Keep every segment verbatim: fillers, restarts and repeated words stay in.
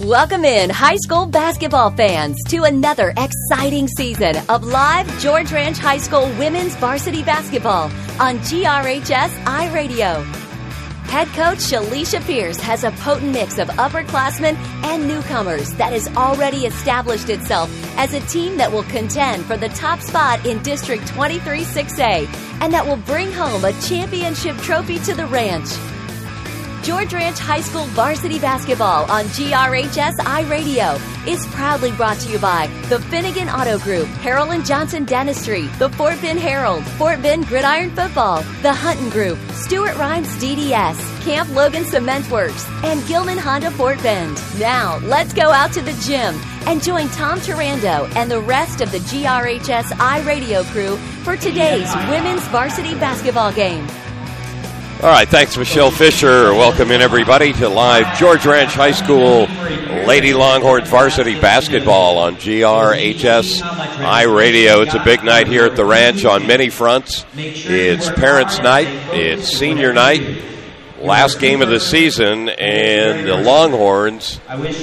Welcome in, high school basketball fans, to another exciting season of live George Ranch High School women's varsity basketball on G R H S iRadio. Head coach Shalisha Pierce has a potent mix of upperclassmen and newcomers that has already established itself as a team that will contend for the top spot in District twenty-three six A and that will bring home a championship trophy to the ranch. George Ranch High School varsity basketball on G R H S iRadio is proudly brought to you by the Finnegan Auto Group, Harrell and Johnson Dentistry, the Fort Bend Herald, Fort Bend Gridiron Football, the Hutton Group, Stuart Rhymes D D S, Camp Logan Cement Works, and Gilman Honda Fort Bend. Now, let's go out to the gym and join Tom Turando and the rest of the G R H S iRadio crew for today's women's varsity basketball game. All right, thanks, Michelle Fisher. Welcome in, everybody, to live George Ranch High School Lady Longhorns varsity basketball on G R H S iRadio. It's a big night here at the ranch on many fronts. It's parents' night, it's senior night, last game of the season, and the Longhorns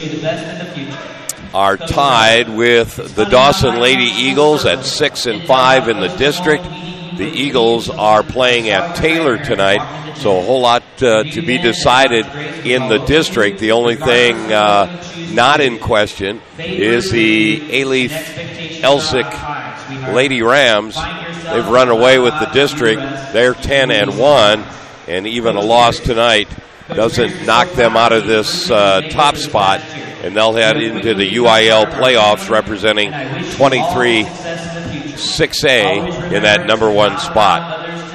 are tied with the Dawson Lady Eagles at six and five in the district. The Eagles are playing at Taylor tonight, so a whole lot uh, to be decided in the district. The only thing uh, not in question is the Alief Elsick Lady Rams. They've run away with the district. They're ten and one, and even a loss tonight doesn't knock them out of this uh, top spot, and they'll head into the U I L playoffs representing twenty-three six A in that number one spot.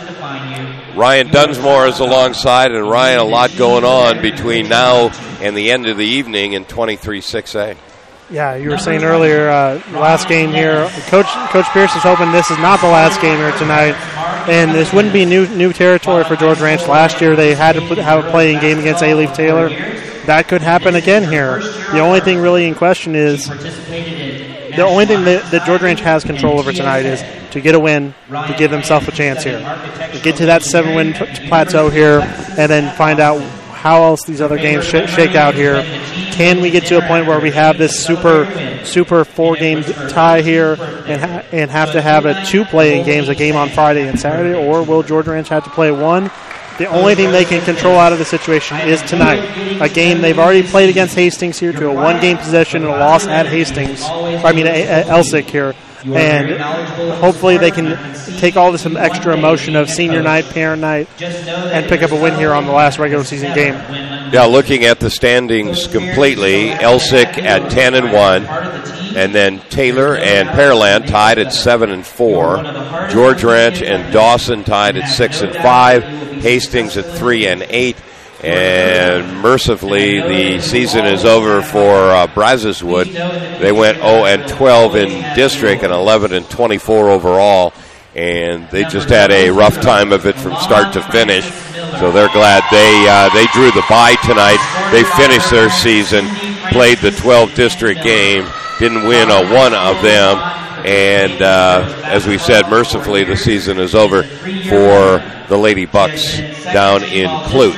Ryan Dunsmore is alongside, and Ryan, a lot going on between now and the end of the evening in twenty-three six A. Yeah, you were saying earlier, uh, last game here, Coach Coach Pierce is hoping this is not the last game here tonight, and this wouldn't be new new territory for George Ranch. Last year they had to put, have a playing game against Alief Taylor. That could happen again here. The only thing really in question is the only thing that, that George Ranch has control over tonight is to get a win, to give themselves a chance here. To get to that seven-win t- plateau here and then find out how else these other games sh- shake out here. Can we get to a point where we have this super, super four-game tie here and ha- and have to have a two playing games, a game on Friday and Saturday, or will George Ranch have to play one? The only thing they can control out of the situation is tonight. A game they've already played against Hastings here to a one-game possession and a loss at Hastings. I mean, Elsick here. And hopefully they can take all this extra emotion of senior night, parent night, and pick up a win here on the last regular season game. Yeah, looking at the standings completely, Elsick at ten and one, and then Taylor and Pearland tied at seven and four. George Ranch and Dawson tied at six and five. Hastings at three and eight. And mercifully, the season is over for uh, Brazoswood. They went oh and twelve in district and eleven and twenty-four overall, and they just had a rough time of it from start to finish. So they're glad they uh, they drew the bye tonight. They finished their season, played the twelve district game, didn't win a one of them, and uh, as we said, mercifully, the season is over for the Lady Bucks down in Clute.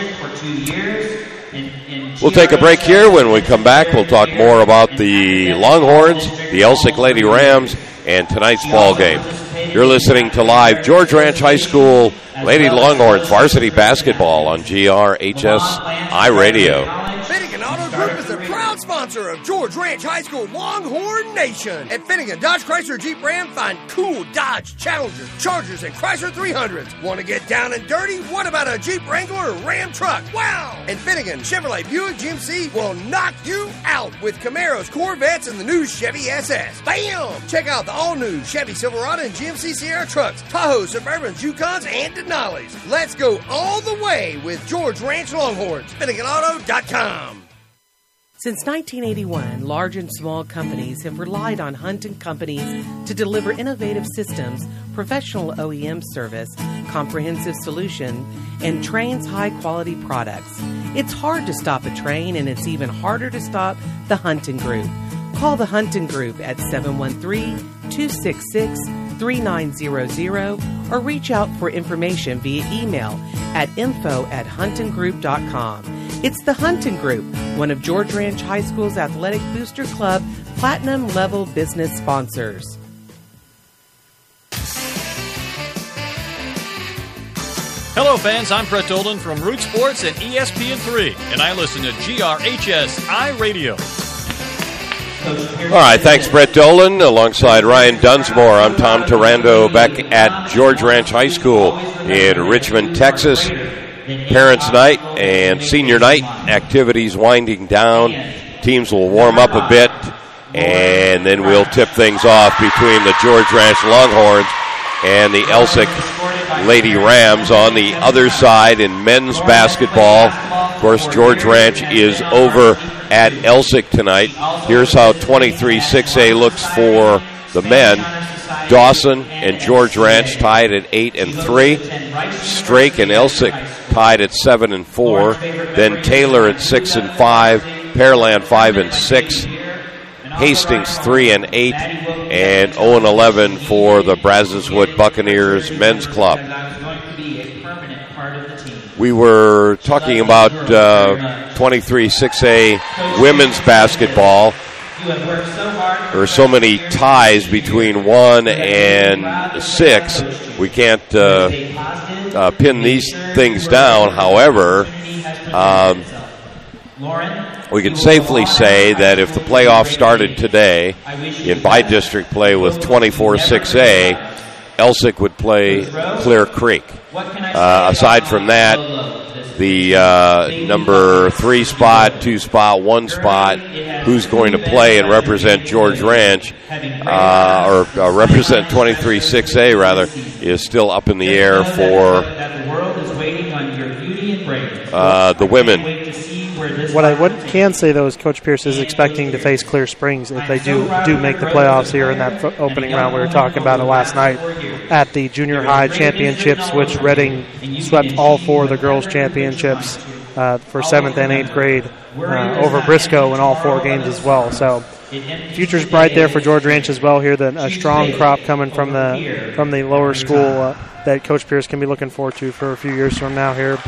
We'll take a break here. When we come back, we'll talk more about the Longhorns, the Elsick Lady Rams, and tonight's ball game. You're listening to live George Ranch High School Lady Longhorns varsity basketball on G R H S iRadio. Finnegan Auto Group is a proud sponsor of George Ranch High School Longhorn Nation. At Finnegan Dodge Chrysler Jeep Ram, find cool Dodge Challengers, Chargers, and Chrysler three hundreds. Want to get down and dirty? What about a Jeep Wrangler or Ram truck? Wow! And Finnegan Chevrolet Buick G M C will knock you out with Camaros, Corvettes, and the new Chevy S S. Bam! Check out the all-new Chevy Silverado and G M C Sierra trucks, Tahoe, Suburbans, Yukons, and Denali's. Let's go all the way with George Ranch Longhorns. Finnegan Auto dot com. Since nineteen eighty-one, large and small companies have relied on Hunt and Companies to deliver innovative systems, professional O E M service, comprehensive solution, and Train's high-quality products. It's hard to stop a train, and it's even harder to stop the Hunton Group. Call the Hunton Group at seven one three, two six six, three nine zero zero or reach out for information via email at info at hunton group dot com. It's the Hunton Group, one of George Ranch High School's Athletic Booster Club Platinum Level Business sponsors. Hello, fans. I'm Brett Dolan from Root Sports and E S P N three, and I listen to G R H S iRadio. All right, thanks, Brett Dolan. Alongside Ryan Dunsmore, I'm Tom Tarando back at George Ranch High School in Richmond, Texas. Parents' night and senior night activities winding down. Teams will warm up a bit, and then we'll tip things off between the George Ranch Longhorns and the Elsik Lady Rams. On the other side in men's basketball, of course, George Ranch is over at Elsik tonight. Here's how twenty-three six A looks for the men. Dawson and George Ranch tied at eight and three. Strake and Elsik tied at seven and four. Then Taylor at six and five. Pearland five and six. Hastings three and eight, and zero and eleven for the Brazoswood Buccaneers men's club. We were talking about uh, twenty-three six A women's basketball. There are so many ties between one and six. We can't uh, uh, pin these things down. However, um, we can safely say that if the playoffs started today in by-district play with twenty-four six A, Elsik would play Clear Creek. Uh, aside from that, the uh, number three spot, two spot, one spot, who's going to play and represent George Ranch, uh, or uh, represent twenty-three six A rather, is still up in the air for uh, the women. What I would, can say, though, is Coach Pierce is expecting to face Clear Springs if they do do make the playoffs here in that f- opening round. We were talking about it last night at the junior high championships, which Reading swept all four of the girls' championships uh, for seventh and eighth grade uh, over Briscoe in all four games as well. So future's bright there for George Ranch as well here. The, a strong crop coming from the from the lower school uh, that Coach Pierce can be looking forward to for a few years from now here.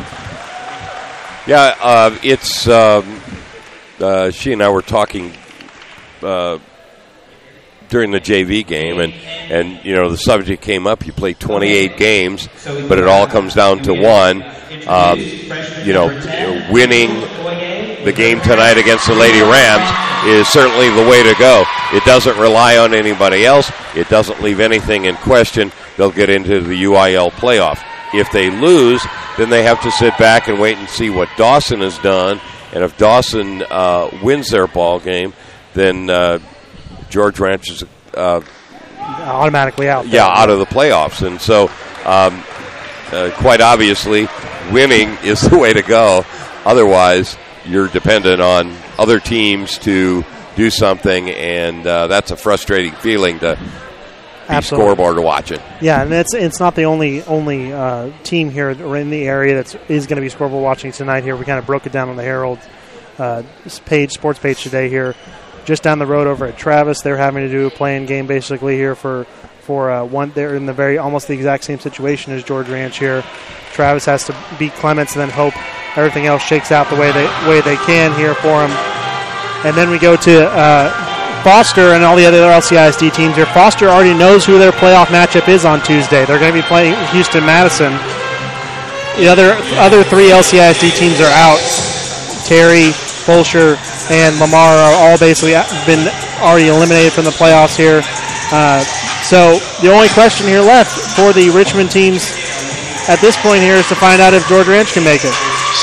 Yeah, uh, it's, um, uh, she and I were talking uh, during the J V game, and, and, you know, the subject came up. You play twenty-eight games, but it all comes down to one. Um, you know, winning the game tonight against the Lady Rams is certainly the way to go. It doesn't rely on anybody else. It doesn't leave anything in question. They'll get into the U I L playoff. If they lose, then they have to sit back and wait and see what Dawson has done. And if Dawson uh, wins their ball game, then uh, George Ranch is uh, automatically out. Yeah, out of the playoffs. And so, um, uh, quite obviously, winning is the way to go. Otherwise, you're dependent on other teams to do something, and uh, that's a frustrating feeling to Absolutely. Scoreboard watching. Yeah, and it's it's not the only only uh, team here in the area that is going to be scoreboard watching tonight. Here we kind of broke it down on the Herald uh, page, sports page today. Here, just down the road over at Travis, they're having to do a playing game basically here for for uh, one. They're in the very almost the exact same situation as George Ranch here. Travis has to beat Clements and then hope everything else shakes out the way they way they can here for him. And then we go to. Uh, Foster and all the other L C I S D teams here. Foster already knows who their playoff matchup is on Tuesday. They're going to be playing Houston-Madison. The other other three L C I S D teams are out. Terry, Fulsher, and Lamar are all basically been already eliminated from the playoffs here. Uh, so the only question here left for the Richmond teams at this point here is to find out if George Ranch can make it.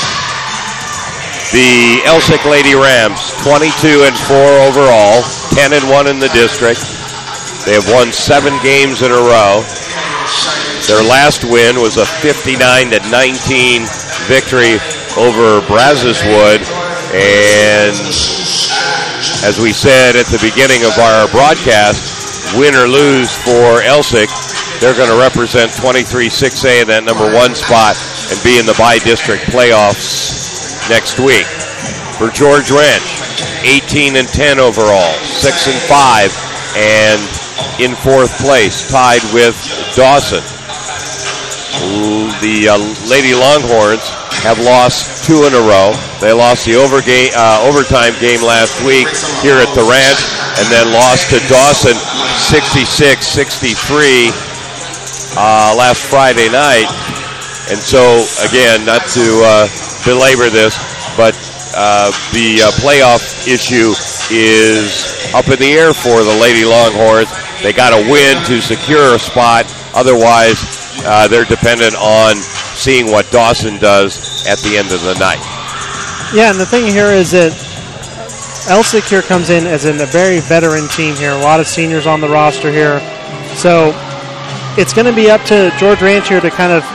The Elsik Lady Rams, twenty-two and four overall, ten and one in the district. They have won seven games in a row. Their last win was a fifty-nine to nineteen victory over Brazoswood. And as we said at the beginning of our broadcast, win or lose for Elsik, they're going to represent twenty-three six A in that number one spot and be in the bi-district playoffs next week. For George Ranch, eighteen and ten overall, six and five, and in fourth place, tied with Dawson. The uh, Lady Longhorns have lost two in a row. They lost the over game, uh, overtime game last week here at the Ranch, and then lost to Dawson sixty-six sixty-three uh, last Friday night. And so, again, not to uh, belabor this, but uh, the uh, playoff issue is up in the air for the Lady Longhorns. They got to win to secure a spot. Otherwise, uh, they're dependent on seeing what Dawson does at the end of the night. Yeah, and the thing here is that Elsick here comes in as in a very veteran team here. A lot of seniors on the roster here. So it's going to be up to George Ranch here to kind of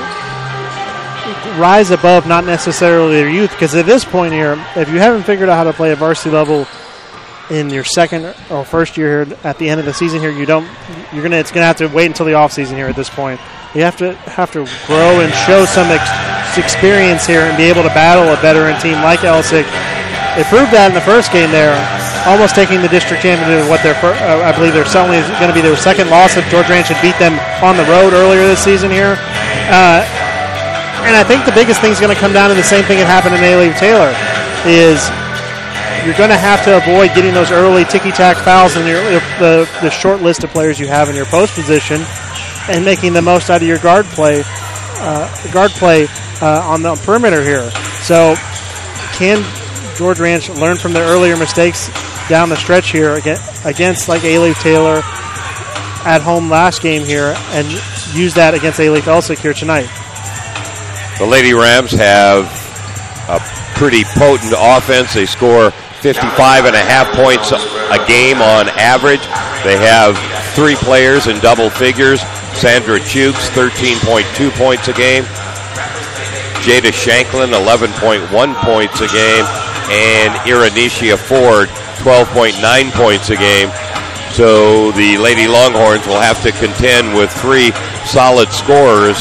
rise above not necessarily their youth, because at this point here, if you haven't figured out how to play a varsity level in your second or first year here at the end of the season here, you don't you're gonna it's gonna have to wait until the off season here at this point. You have to have to grow and show some ex- experience here and be able to battle a veteran team like Elsick. They proved that in the first game there, almost taking the district championship. What their fir- uh, I believe they're certainly going to be their second loss if George Ranch had beat them on the road earlier this season here. Uh, and I think the biggest thing is going to come down to the same thing that happened in A-Leaf Taylor, is you're going to have to avoid getting those early ticky-tack fouls in your, the, the short list of players you have in your post position, and making the most out of your guard play, uh, guard play uh, on the perimeter here. So, can George Ranch learn from their earlier mistakes down the stretch here against, against like A-Leaf Taylor at home last game here, and use that against A-Leaf Elsick here tonight? The Lady Rams have a pretty potent offense. They score fifty-five and a half points a game on average. They have three players in double figures. Sandra Chukes, thirteen point two points a game. Jada Shanklin, eleven point one points a game. And Iranisha Ford, twelve point nine points a game. So the Lady Longhorns will have to contend with three solid scorers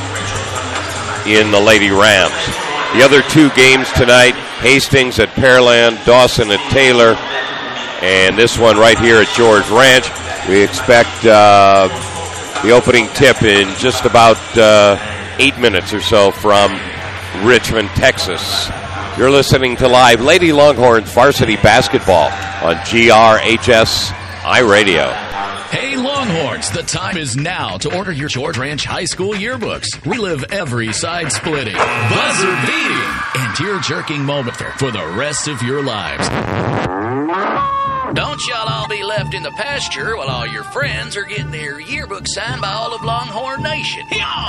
in the Lady Rams. The other two games tonight, Hastings at Pearland, Dawson at Taylor, and this one right here at George Ranch. We expect uh, the opening tip in just about uh, eight minutes or so from Richmond, Texas. You're listening to live Lady Longhorns varsity basketball on G R H S iRadio. Hey Longhorns, the time is now to order your George Ranch High School yearbooks. Relive every side-splitting, buzzer-beating, and tear-jerking moment for the rest of your lives. Don't y'all all be left in the pasture while all your friends are getting their yearbooks signed by all of Longhorn Nation.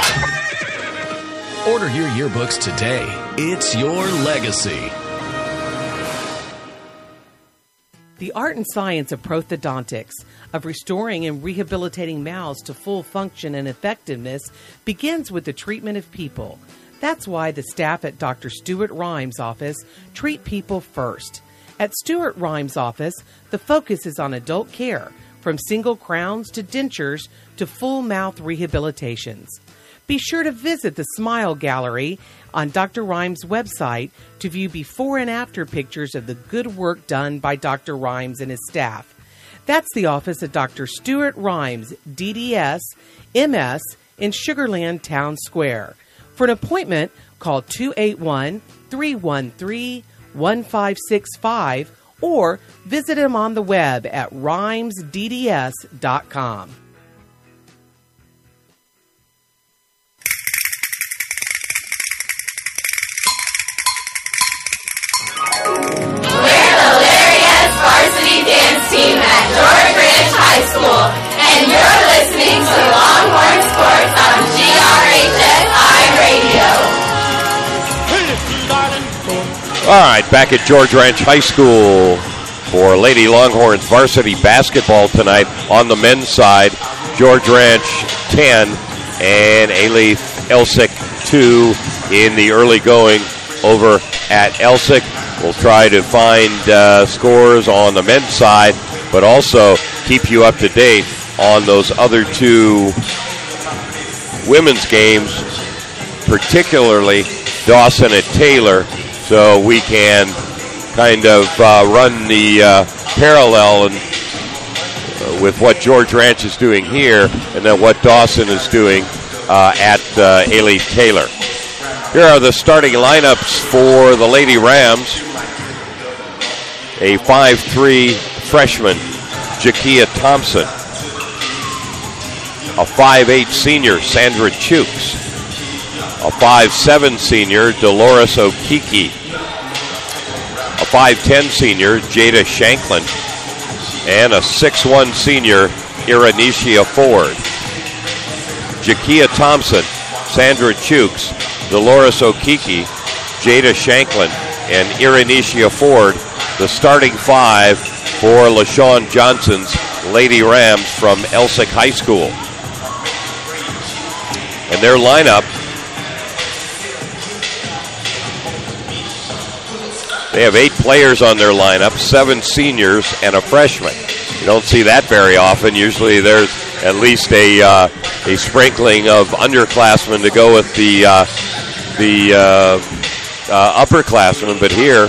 Order your yearbooks today. It's your legacy. The art and science of prosthodontics, of restoring and rehabilitating mouths to full function and effectiveness, begins with the treatment of people. That's why the staff at Doctor Stuart Rhymes' office treat people first. At Stuart Rhymes' office, the focus is on adult care, from single crowns to dentures to full mouth rehabilitations. Be sure to visit the Smile Gallery on Doctor Rhymes' website to view before and after pictures of the good work done by Doctor Rhymes and his staff. That's the office of Doctor Stuart Rhymes, D D S, M S, in Sugarland Town Square. For an appointment, call two eight one, three one three, one five six five or visit him on the web at rhymes d d s dot com. Team at George Ranch High School, and you're listening to Longhorn Sports on G R H S I Radio. All right, back at George Ranch High School for Lady Longhorns varsity basketball tonight. On the men's side, George Ranch ten and A-Leaf Elsick two in the early going over at Elsick. We'll try to find uh, scores on the men's side, but also keep you up to date on those other two women's games, particularly Dawson at Taylor, so we can kind of uh, run the uh, parallel and, uh, with what George Ranch is doing here and then what Dawson is doing uh, at uh, A-Leaf Taylor. Here are the starting lineups for the Lady Rams. A five three freshman, Jakia Thompson. A five eight senior, Sandra Chukes. A five seven senior, Dolores Okiki. A five ten senior, Jada Shanklin. And a six one senior, Iranisha Ford. Jakia Thompson, Sandra Chukes, Dolores Okiki, Jada Shanklin, and Iranisha Ford, the starting five for LaShawn Johnson's Lady Rams from Elsick High School. And their lineup, they have eight players on their lineup, seven seniors and a freshman. You don't see that very often. Usually there's at least a uh, a sprinkling of underclassmen to go with the uh, the uh, uh, upperclassmen. But here,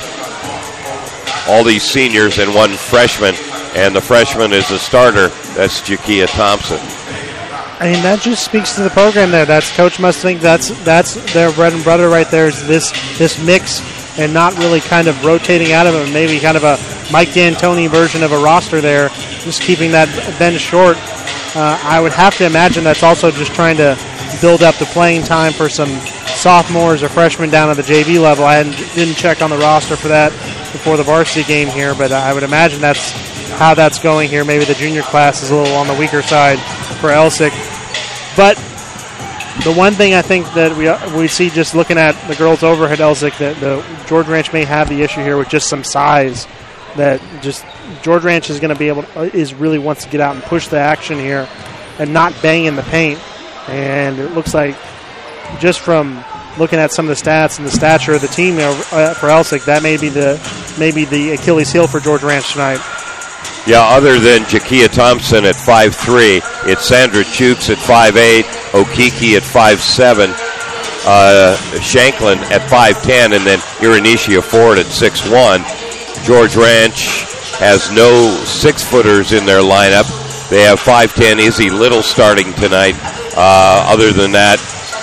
all these seniors and one freshman, and the freshman is the starter. That's Jakia Thompson. I mean, that just speaks to the program there. That's Coach must think that's that's their bread and butter right there, is this this mix, and not really kind of rotating out of it. Maybe kind of a Mike D'Antoni version of a roster there, just keeping that bench short. Uh, I would have to imagine that's also just trying to build up the playing time for some sophomores or freshmen down at the J V level. I hadn't, didn't check on the roster for that before the varsity game here, but I would imagine that's how that's going here. Maybe the junior class is a little on the weaker side for Elsick. But the one thing I think that we we see just looking at the girls over at Elsick, that the George Ranch may have the issue here with just some size. That just George Ranch is going to be able to, is really wants to get out and push the action here and not bang in the paint. And it looks like just from looking at some of the stats and the stature of the team uh, for Elsick, that may be the maybe the Achilles heel for George Ranch tonight. Yeah, other than Jakia Thompson at five three, it's Sandra Chukes at five eight, Okiki at five seven, uh, Shanklin at five ten, and then Iranisha Ford at six one. George Ranch has no six-footers in their lineup. They have five ten Izzy Little starting tonight. Uh, other than that,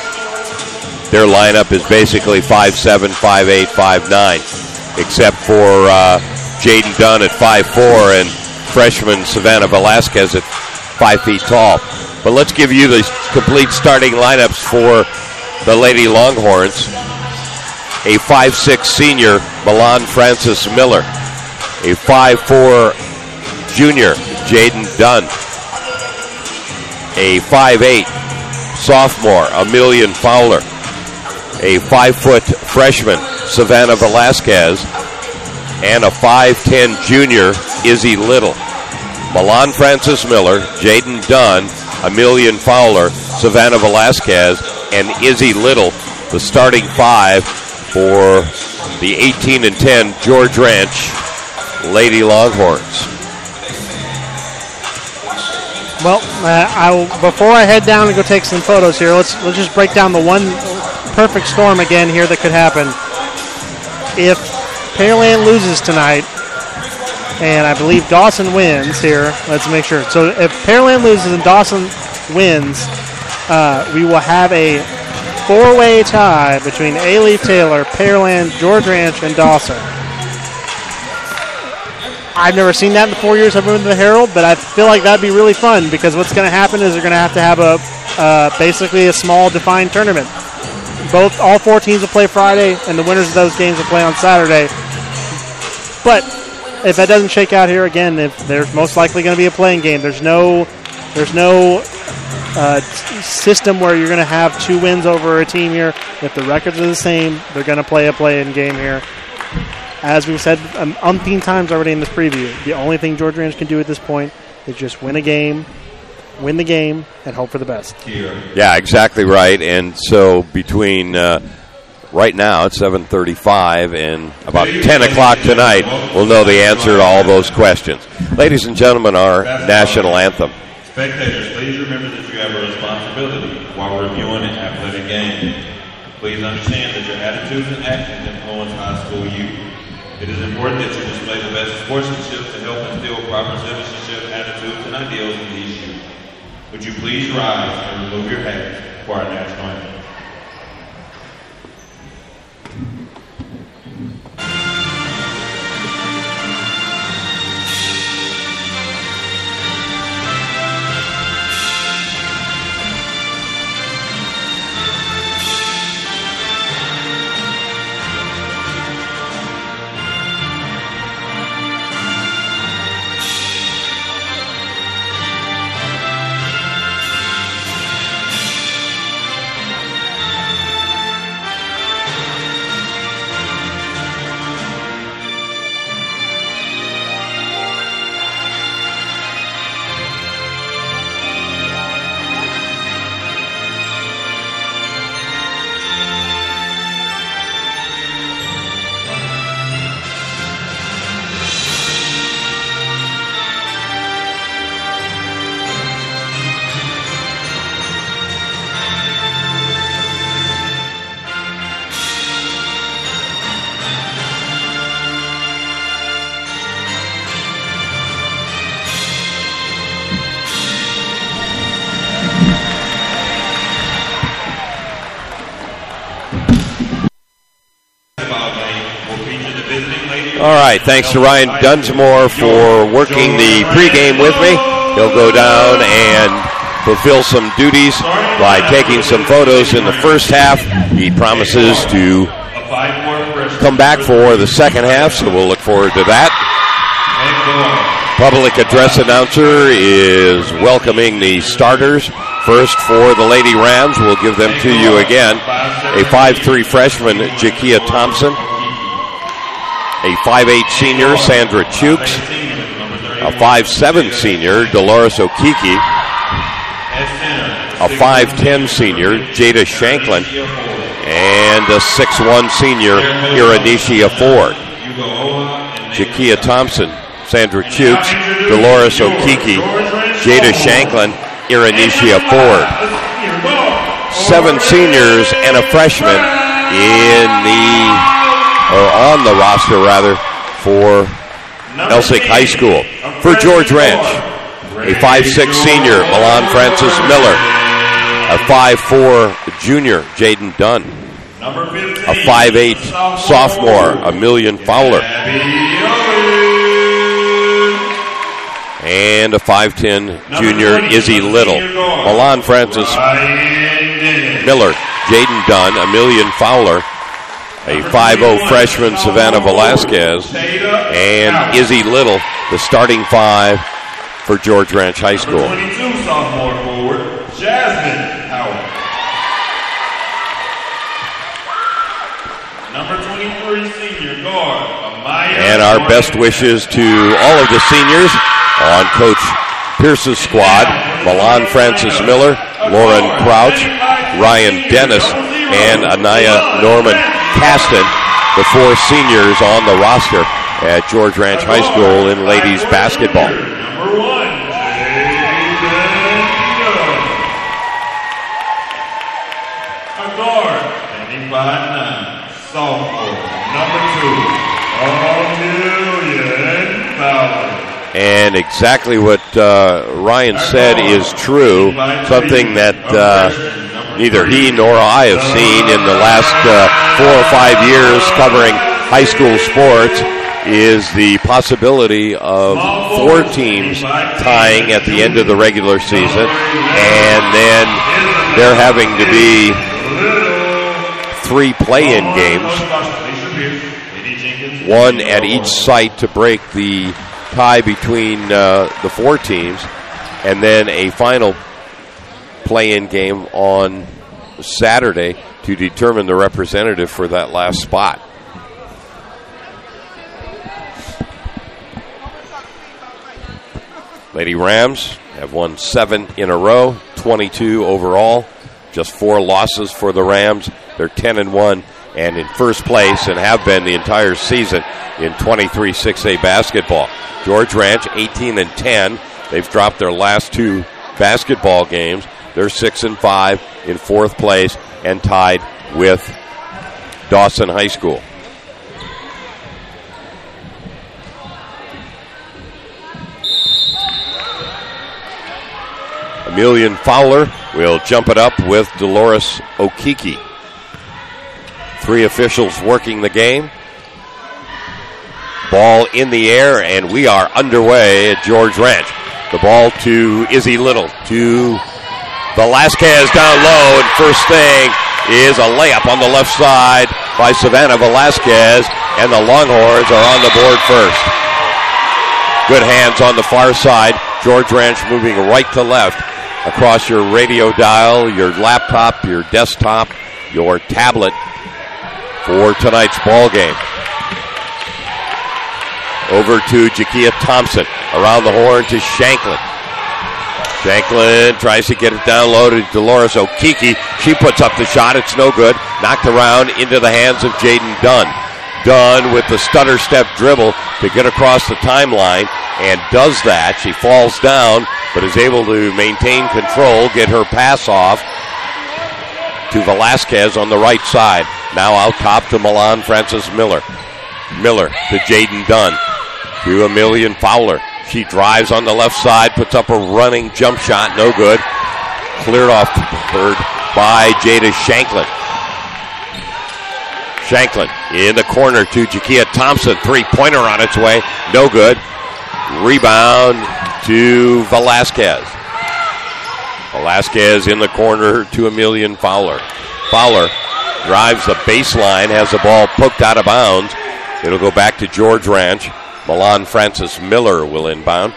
their lineup is basically five seven, five eight, five nine, except for uh, Jaden Dunn at five four and freshman Savannah Velasquez at five feet tall. But let's give you the complete starting lineups for the Lady Longhorns. A five six senior, Milan Francis Miller. A five four junior, Jaden Dunn. A five eight sophomore, Emilian Fowler. A five foot freshman, Savannah Velasquez. And a five ten junior, Izzy Little. Milan Francis Miller, Jaden Dunn, Emilian Fowler, Savannah Velasquez, and Izzy Little, the starting five for the eighteen and ten George Ranch Lady Longhorns. Well, uh, I will, before I head down and go take some photos here, let's let's just break down the one perfect storm again here that could happen. If Pearland loses tonight, and I believe Dawson wins here, let's make sure. So if Pearland loses and Dawson wins, uh, we will have a four-way tie between A-Leaf Taylor, Pearland, George Ranch, and Dawson. I've never seen that in the four years I've been with the Herald, but I feel like that'd be really fun, because what's going to happen is they're going to have to have a uh, basically a small defined tournament. Both all four teams will play Friday, and the winners of those games will play on Saturday. But if that doesn't shake out here again, if there's most likely going to be a playing game. There's no, there's no uh, system where you're going to have two wins over a team here. If the records are the same, they're going to play a play-in game here. As we've said um, umpteen times already in this preview, the only thing George Ranch can do at this point is just win a game, win the game, and hope for the best. Yeah, exactly right. And so between uh, right now it's seven thirty-five and about ten o'clock tonight, we'll know the answer to all those questions. Ladies and gentlemen, our national anthem. Spectators, please remember that you have a responsibility while reviewing and athletic game. Please understand that your attitudes and actions influence high school youth. It is important that you display the best sportsmanship to help instill proper citizenship, attitudes, and ideals in these youth. Would you please rise and remove your hats for our national anthem? All right, thanks to Ryan Dunsmore for working the pregame with me. He'll go down and fulfill some duties by taking some photos in the first half. He promises to come back for the second half, so we'll look forward to that. Public address announcer is welcoming the starters. First for the Lady Rams, we'll give them to you again. A five three freshman, Jakia Thompson. A five eight senior, Sandra Chukes. A five seven senior, Dolores Okiki. A five ten senior, Jada Shanklin. And a six one senior, Iranisha Ford. Jakia Thompson, Sandra Chukes, Dolores Okiki, Jada Shanklin, Iranisha Ford. Seven seniors and a freshman in the, or on the roster rather, for Elsik High School. For George Ranch, a five six senior, Milan Francis Miller. A five four junior, Jaden Dunn. A five eight sophomore, Emilian Fowler. And a five ten junior, Izzy Little. Milan Francis Miller, Jaden Dunn, Emilian Fowler. A five oh freshman, Savannah Velasquez. And Izzy Little, the starting five for George Ranch High School. twenty-two sophomore forward, Jasmine Howard. Number twenty-three senior guard, Amaya. And our best wishes to all of the seniors on Coach Pierce's squad. Milan Francis Miller, Lauren Crouch, Ryan Dennis, and Anaya Norman Caston, the four seniors on the roster at George Ranch High School in ladies basketball. Number one, a guard, standing by nine, sophomore, number two, Amelia Fowler. And exactly what uh, Ryan said is true, something that uh, neither he nor I have seen in the last uh, four or five years covering high school sports, is the possibility of four teams tying at the end of the regular season, and then there having to be three play-in games, one at each site to break the tie between uh, the four teams, and then a final play-in game on Saturday to determine the representative for that last spot. Lady Rams have won seven in a row, twenty-two overall, just four losses for the Rams. They're ten and one and in first place, and have been the entire season in twenty-three six A basketball. George Ranch eighteen and ten. They've dropped their last two basketball games. They're six and five in fourth place and tied with Dawson High School. Emilian Fowler will jump it up with Dolores Okiki. Three officials working the game. Ball in the air, and we are underway at George Ranch. The ball to Izzy Little, to Velasquez down low, and first thing is a layup on the left side by Savannah Velasquez, and the Longhorns are on the board first. Good hands on the far side. George Ranch moving right to left across your radio dial, your laptop, your desktop, your tablet for tonight's ball game. Over to Jakia Thompson. Around the horn to Shanklin. Shanklin tries to get it down low to Dolores Okiki. She puts up the shot. It's no good. Knocked around into the hands of Jaden Dunn. Dunn with the stutter step dribble to get across the timeline, and does that. She falls down, but is able to maintain control, get her pass off to Velasquez on the right side. Now out top to Milan Francis Miller. Miller to Jaden Dunn. To Emilian Fowler. She drives on the left side, puts up a running jump shot, no good. Cleared off the third by Jada Shanklin. Shanklin In the corner to Jakia Thompson. Three-pointer on its way. No good. Rebound to Velasquez. Velasquez in the corner to Emilian Fowler. Fowler drives the baseline, has the ball poked out of bounds. It'll go back to George Ranch. Milan Francis Miller will inbound.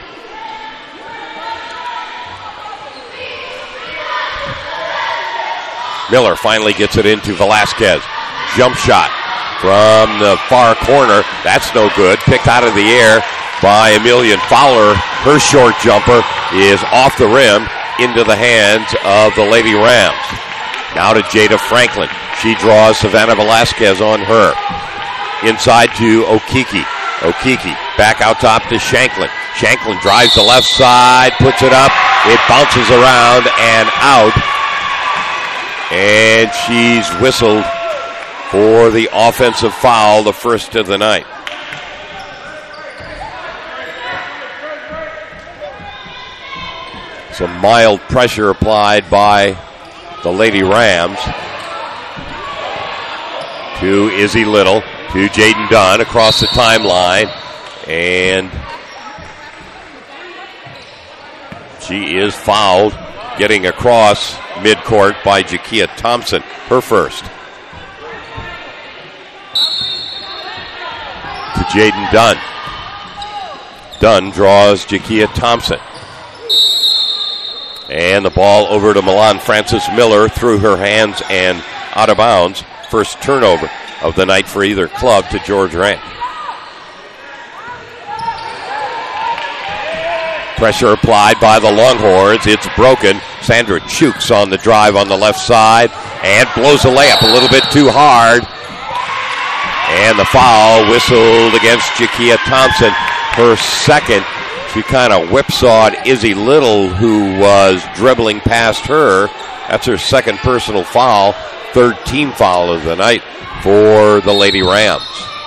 Miller finally gets it into Velasquez. Jump shot from the far corner. That's no good. Picked out of the air by Emilian Fowler. Her short jumper is off the rim into the hands of the Lady Rams. Now to Jada Franklin. She draws Savannah Velasquez on her. Inside to Okiki. Okiki back out top to Shanklin. Shanklin drives the left side, puts it up. It bounces around and out. And she's whistled for the offensive foul, the first of the night. Some mild pressure applied by the Lady Rams to Izzy Little, to Jaden Dunn across the timeline, and she is fouled, getting across midcourt by Jakia Thompson, her first. To Jaden Dunn. Dunn draws Jakia Thompson. And the ball over to Milan Francis Miller through her hands and out of bounds. First turnover of the night for either club to George Ranch. Pressure applied by the Longhorns. It's broken. Sandra Chooks on the drive on the left side and blows a layup a little bit too hard. And the foul whistled against Jakia Thompson, her second. She kind of whipsawed Izzy Little, who was dribbling past her. That's her second personal foul, third team foul of the night for the Lady Rams.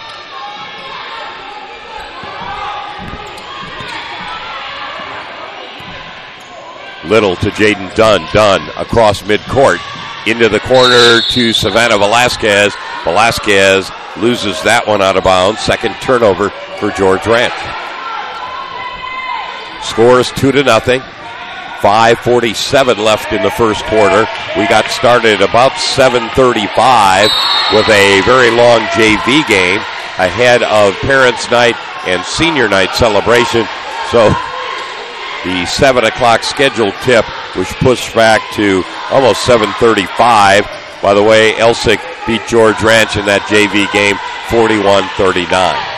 Little to Jaden Dunn. Dunn across midcourt. Into the corner to Savannah Velasquez. Velasquez loses that one out of bounds. Second turnover for George Ranch. Scores two to nothing. five forty-seven left in the first quarter. We got started about seven thirty-five with a very long J V game ahead of Parents' Night and Senior Night celebration. So the seven o'clock scheduled tip was pushed back to almost seven thirty-five. By the way, Elsick beat George Ranch in that J V game forty-one thirty-nine.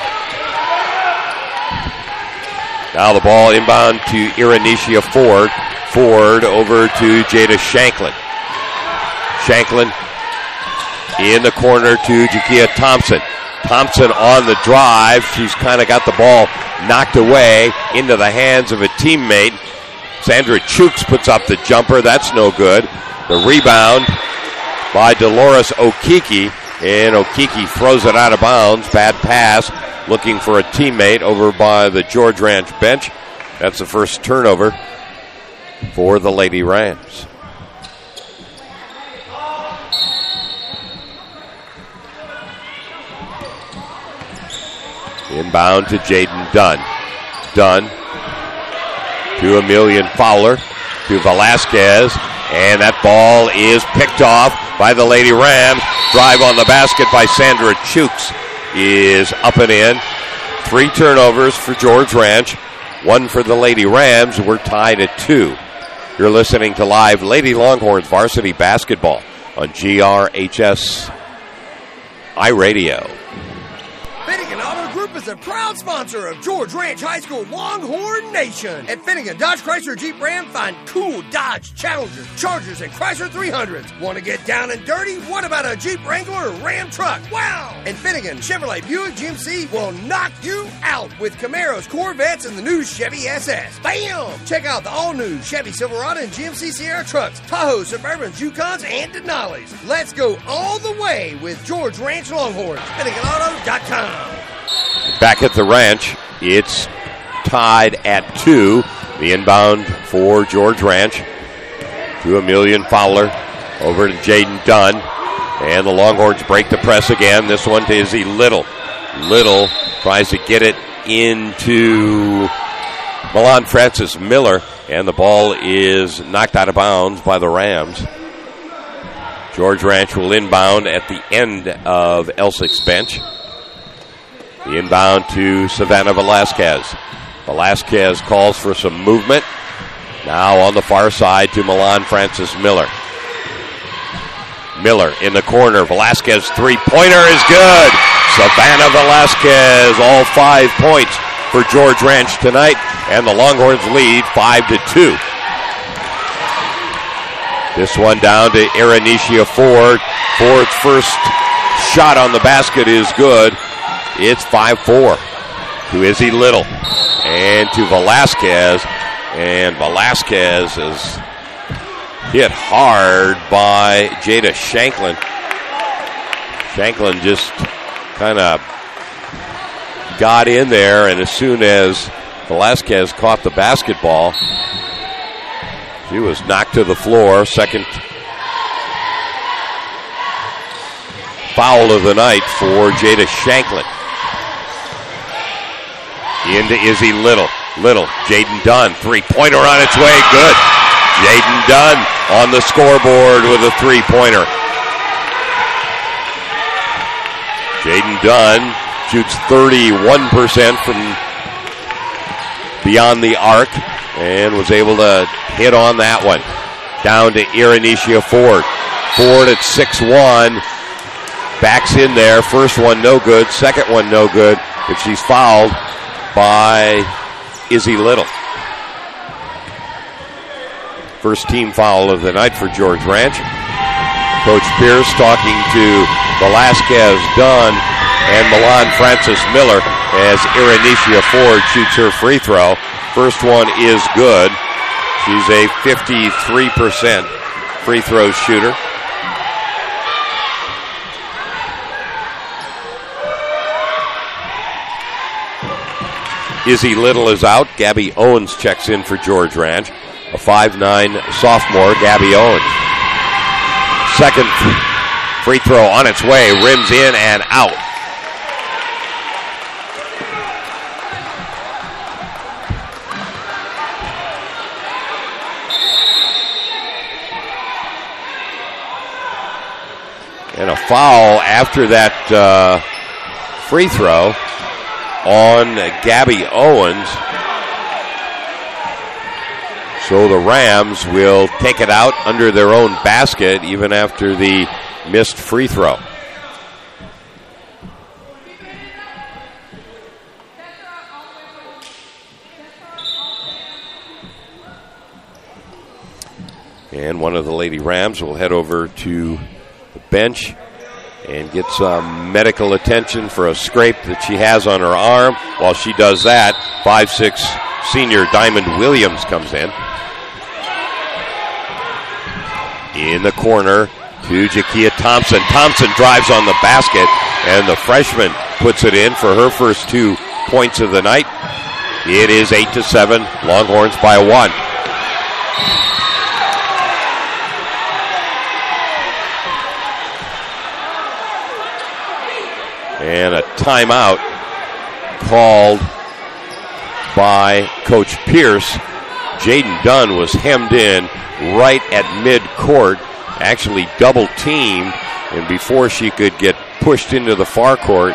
Now the ball inbound to Iranisha Ford. Ford over to Jada Shanklin. Shanklin in the corner to Jakia Thompson. Thompson on the drive. She's kind of got the ball knocked away into the hands of a teammate. Sandra Chooks puts up the jumper. That's no good. The rebound by Dolores Okiki. And Okiki throws it out of bounds. Bad pass. Looking for a teammate over by the George Ranch bench. That's the first turnover for the Lady Rams. Inbound to Jaden Dunn. Dunn to Emilian Fowler to Velasquez. And that ball is picked off by the Lady Rams. Drive on the basket by Sandra Chooks is up and in. Three turnovers for George Ranch. One for the Lady Rams. We're tied at two. You're listening to live Lady Longhorns varsity basketball on G R H S iRadio. Finnegan Auto Group is a proud sponsor of George Ranch High School Longhorn Nation. At Finnegan Dodge Chrysler Jeep Ram, find cool Dodge Challengers, Chargers, and Chrysler three hundreds. Want to get down and dirty? What about a Jeep Wrangler or Ram truck? Wow! And Finnegan Chevrolet Buick G M C will knock you out with Camaros, Corvettes, and the new Chevy S S. Bam! Check out the all-new Chevy Silverado and G M C Sierra trucks, Tahoe, Suburbans, Yukons, and Denali's. Let's go all the way with George Ranch Longhorns. Finnegan Auto dot com. Back at the ranch, it's tied at two. The inbound for George Ranch to Emilian Fowler over to Jaden Dunn. And the Longhorns break the press again. This one to Izzy Little. Little tries to get it into Milan Francis Miller, and the ball is knocked out of bounds by the Rams. George Ranch will inbound at the end of Elsick's bench. The inbound to Savannah Velasquez. Velasquez calls for some movement. Now on the far side to Milan Francis Miller. Miller in the corner. Velasquez three-pointer is good. Savannah Velasquez, all five points for George Ranch tonight, and the Longhorns lead five to two. This one down to Aranisha Ford. Ford's first shot on the basket is good. It's five four to Izzy Little and to Velasquez, and Velasquez is hit hard by Jada Shanklin. Shanklin just kind of got in there, and as soon as Velasquez caught the basketball, she was knocked to the floor. Second foul of the night for Jada Shanklin. Into Izzy Little. Little, Jaden Dunn, three-pointer on its way, good. Jaden Dunn on the scoreboard with a three-pointer. Jaden Dunn shoots thirty-one percent from beyond the arc and was able to hit on that one. Down to Aranisha Ford. Ford at six one. Backs in there. First one no good. Second one no good. But she's fouled by Izzy Little. First team foul of the night for George Ranch. Coach Pierce talking to Velasquez, Dunn, and Milan Francis Miller as Aranisha Ford shoots her free throw. First one is good. She's a fifty-three percent free throw shooter. Izzy Little is out. Gabby Owens checks in for George Ranch. A five nine sophomore, Gabby Owens. Second free throw on its way, rims in and out. And a foul after that uh, free throw on Gabby Owens. So the Rams will take it out under their own basket even after the missed free throw. And one of the Lady Rams will head over to the bench and get some medical attention for a scrape that she has on her arm. While she does that, five six senior Diamond Williams comes in. In the corner to Jakia Thompson. Thompson drives on the basket, and the freshman puts it in for her first two points of the night. It is eight to seven, Longhorns by one. And a timeout called by Coach Pierce. Jaden Dunn was hemmed in right at midcourt, actually double teamed, and before she could get pushed into the far court,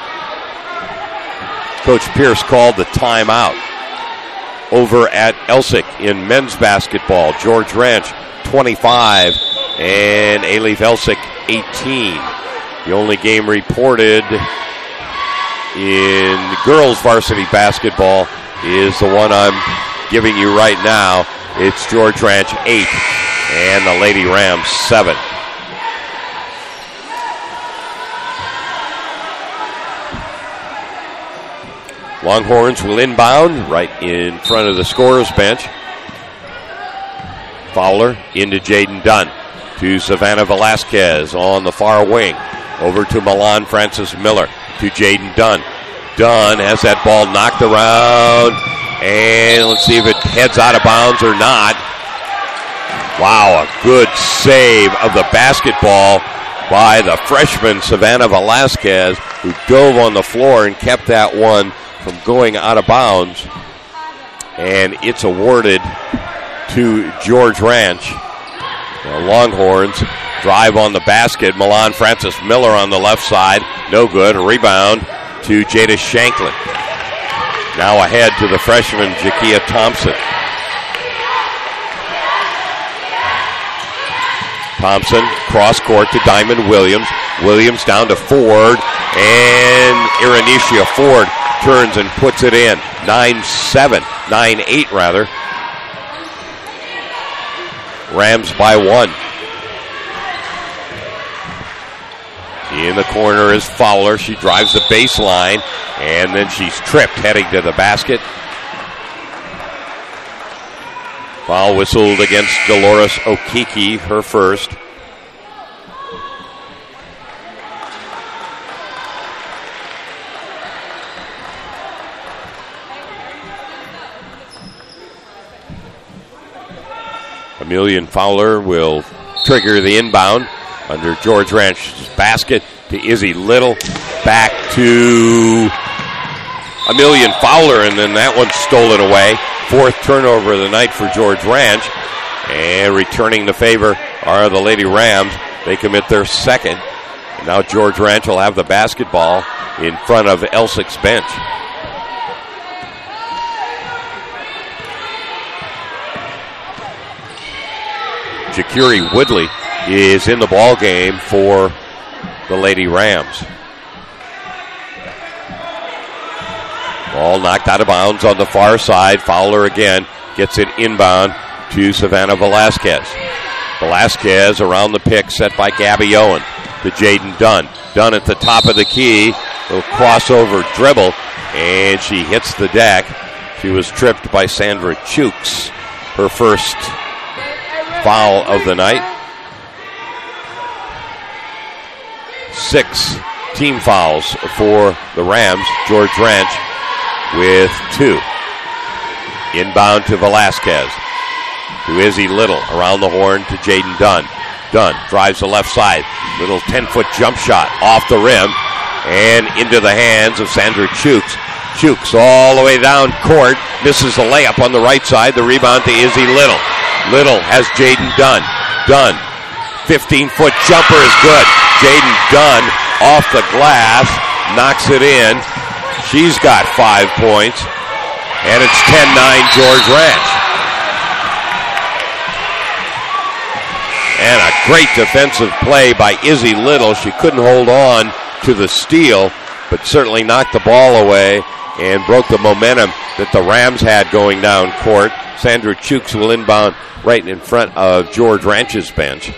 Coach Pierce called the timeout. Over at Elsick in men's basketball, George Ranch twenty-five and A-Leaf Elsick eighteen. The only game reported in girls varsity basketball is the one I'm giving you right now. It's George Ranch eight and the Lady Rams seven. Longhorns will inbound right in front of the scorer's bench. Fowler into Jaden Dunn. To Savannah Velasquez on the far wing. Over to Milan Francis Miller. To Jaden Dunn. Dunn has that ball knocked around. And let's see if it heads out of bounds or not. Wow, a good save of the basketball by the freshman Savannah Velasquez, who dove on the floor and kept that one from going out of bounds. And it's awarded to George Ranch. The Longhorns drive on the basket. Milan Francis Miller on the left side. No good. A rebound to Jada Shanklin. Now ahead to the freshman Jakia Thompson. Thompson, cross court to Diamond Williams. Williams down to Ford. And Iranisha Ford turns and puts it in. nine seven. nine eight rather. Rams by one. In the corner is Fowler. She drives the baseline, and then she's tripped heading to the basket. Foul whistled against Dolores Okiki, her first. Emilian Fowler will trigger the inbound under George Ranch's basket to Izzy Little. Back to Emilian Fowler, and then that one's stolen away. Fourth turnover of the night for George Ranch. And returning the favor are the Lady Rams. They commit their second. And now George Ranch will have the basketball in front of Elsick's bench. Jakiri Woodley is in the ball game for the Lady Rams. Ball knocked out of bounds on the far side. Fowler again gets it inbound to Savannah Velasquez. Velasquez around the pick, set by Gabby Owen to Jaden Dunn. Dunn at the top of the key. Little crossover dribble, and she hits the deck. She was tripped by Sandra Chooks, her first foul of the night. Six team fouls for the Rams. George Ranch with two. Inbound to Velasquez. To Izzy Little. Around the horn to Jaden Dunn. Dunn drives the left side. Little ten-foot jump shot off the rim and into the hands of Sandra Chooks. Chooks all the way down court. Misses the layup on the right side. The rebound to Izzy Little. Little has Jaden Dunn. Dunn. fifteen-foot jumper is good. Jaden Dunn off the glass. Knocks it in. She's got five points. And it's ten nine George Ranch. And a great defensive play by Izzy Little. She couldn't hold on to the steal, but certainly knocked the ball away and broke the momentum that the Rams had going down court. Sandra Chooks will inbound right in front of George Ranch's bench.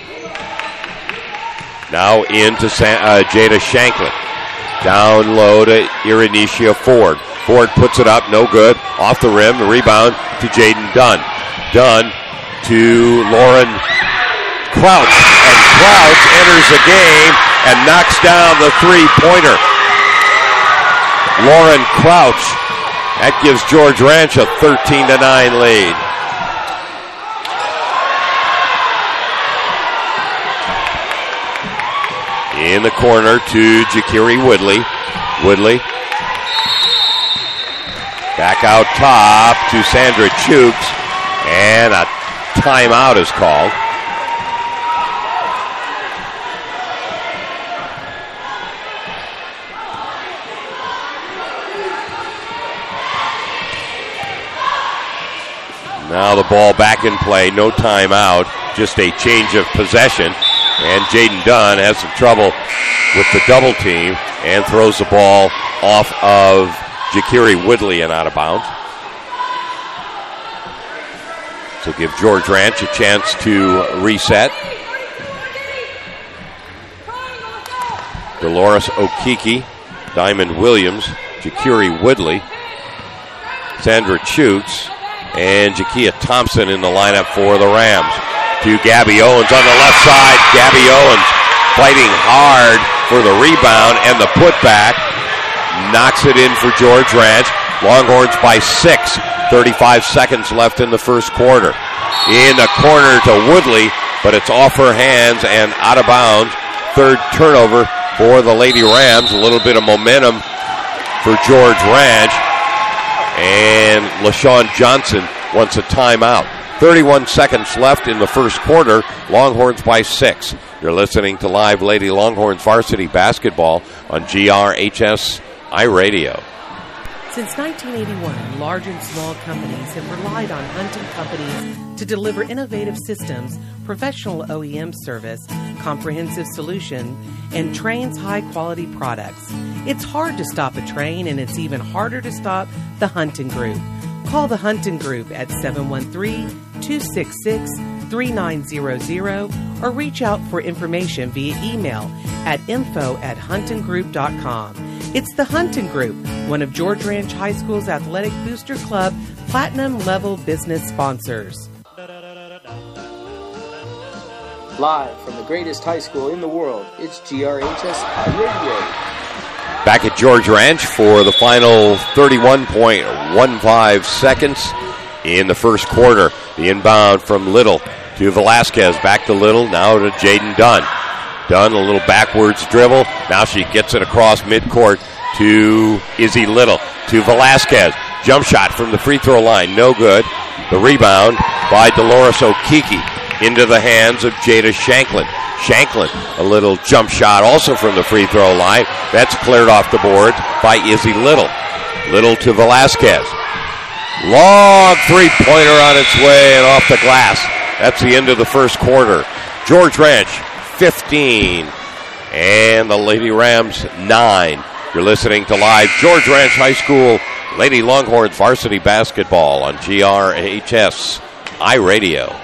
Now into San, uh, Jada Shanklin. Down low to Iranisha Ford. Ford puts it up, no good. Off the rim, the rebound to Jaden Dunn. Dunn to Lauren Crouch. And Crouch enters the game and knocks down the three-pointer. Lauren Crouch. That gives George Ranch a thirteen to nine lead. In the corner to Jakiri Woodley. Woodley. Back out top to Sandra Chooks. And a timeout is called. Now the ball back in play. No timeout. Just a change of possession. And Jaden Dunn has some trouble with the double team and throws the ball off of Jakiri Woodley and out of bounds. So give George Ranch a chance to reset. Dolores Okiki, Diamond Williams, Jakiri Woodley, Sandra Chooks, and Jakia Thompson in the lineup for the Rams. To Gabby Owens on the left side. Gabby Owens fighting hard for the rebound and the putback. Knocks it in for George Ranch. Longhorns by six. thirty-five seconds left in the first quarter. In the corner to Woodley, but it's off her hands and out of bounds third turnover for the Lady Rams. A little bit of momentum for George Ranch. And LaShawn Johnson wants a timeout. thirty-one seconds left in the first quarter. Longhorns by six. You're listening to live Lady Longhorns varsity basketball on G R H S iRadio. Since nineteen eighty-one, large and small companies have relied on Hunting Companies to deliver innovative systems, professional O E M service, comprehensive solution, and trains high-quality products. It's hard to stop a train, and it's even harder to stop the Hunting Group. Call the Hunting Group at seven one three, two six six, three nine zero zero or reach out for information via email at info at hunting group dot com. It's the Hunting Group, one of George Ranch High School's Athletic Booster Club Platinum Level business sponsors. Live from the greatest high school in the world, it's G R H S iRadio. Back at George Ranch for the final thirty-one point one five seconds in the first quarter. The inbound from Little to Velasquez. Back to Little, now to Jaden Dunn. Dunn, a little backwards dribble. Now she gets it across midcourt to Izzy Little. To Velasquez. Jump shot from the free throw line. No good. The rebound by Dolores Okiki into the hands of Jada Shanklin. Shanklin, a little jump shot also from the free throw line. That's cleared off the board by Izzy Little. Little to Velasquez. Long three-pointer on its way and off the glass. That's the end of the first quarter. George Ranch, fifteen. And the Lady Rams, nine. You're listening to live George Ranch High School Lady Longhorns varsity basketball on G R H S iRadio.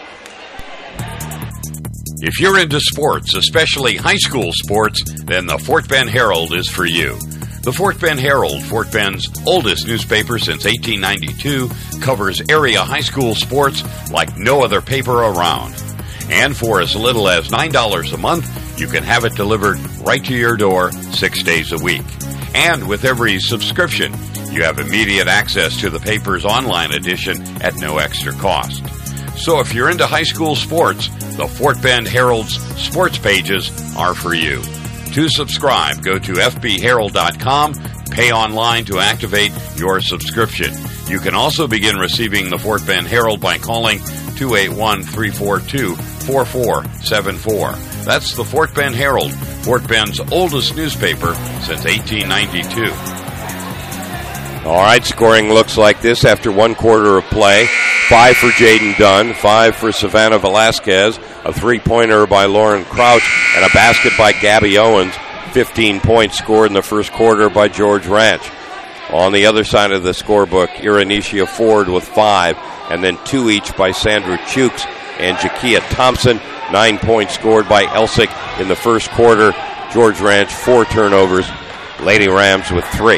If you're into sports, especially high school sports, then the Fort Bend Herald is for you. The Fort Bend Herald, Fort Bend's oldest newspaper since eighteen ninety-two, covers area high school sports like no other paper around. And for as little as nine dollars a month, you can have it delivered right to your door six days a week. And with every subscription, you have immediate access to the paper's online edition at no extra cost. So if you're into high school sports, the Fort Bend Herald's sports pages are for you. To subscribe, go to f b herald dot com, pay online to activate your subscription. You can also begin receiving the Fort Bend Herald by calling two eight one, three four two, four four seven four. That's the Fort Bend Herald, Fort Bend's oldest newspaper since eighteen ninety-two. All right, scoring looks like this after one quarter of play. Five for Jaden Dunn, five for Savannah Velasquez, a three-pointer by Lauren Crouch, and a basket by Gabby Owens. fifteen points scored in the first quarter by George Ranch. On the other side of the scorebook, Irenicia Ford with five, and then two each by Sandra Chukes and Jakia Thompson. Nine points scored by Elsick in the first quarter. George Ranch, four turnovers. Lady Rams with three.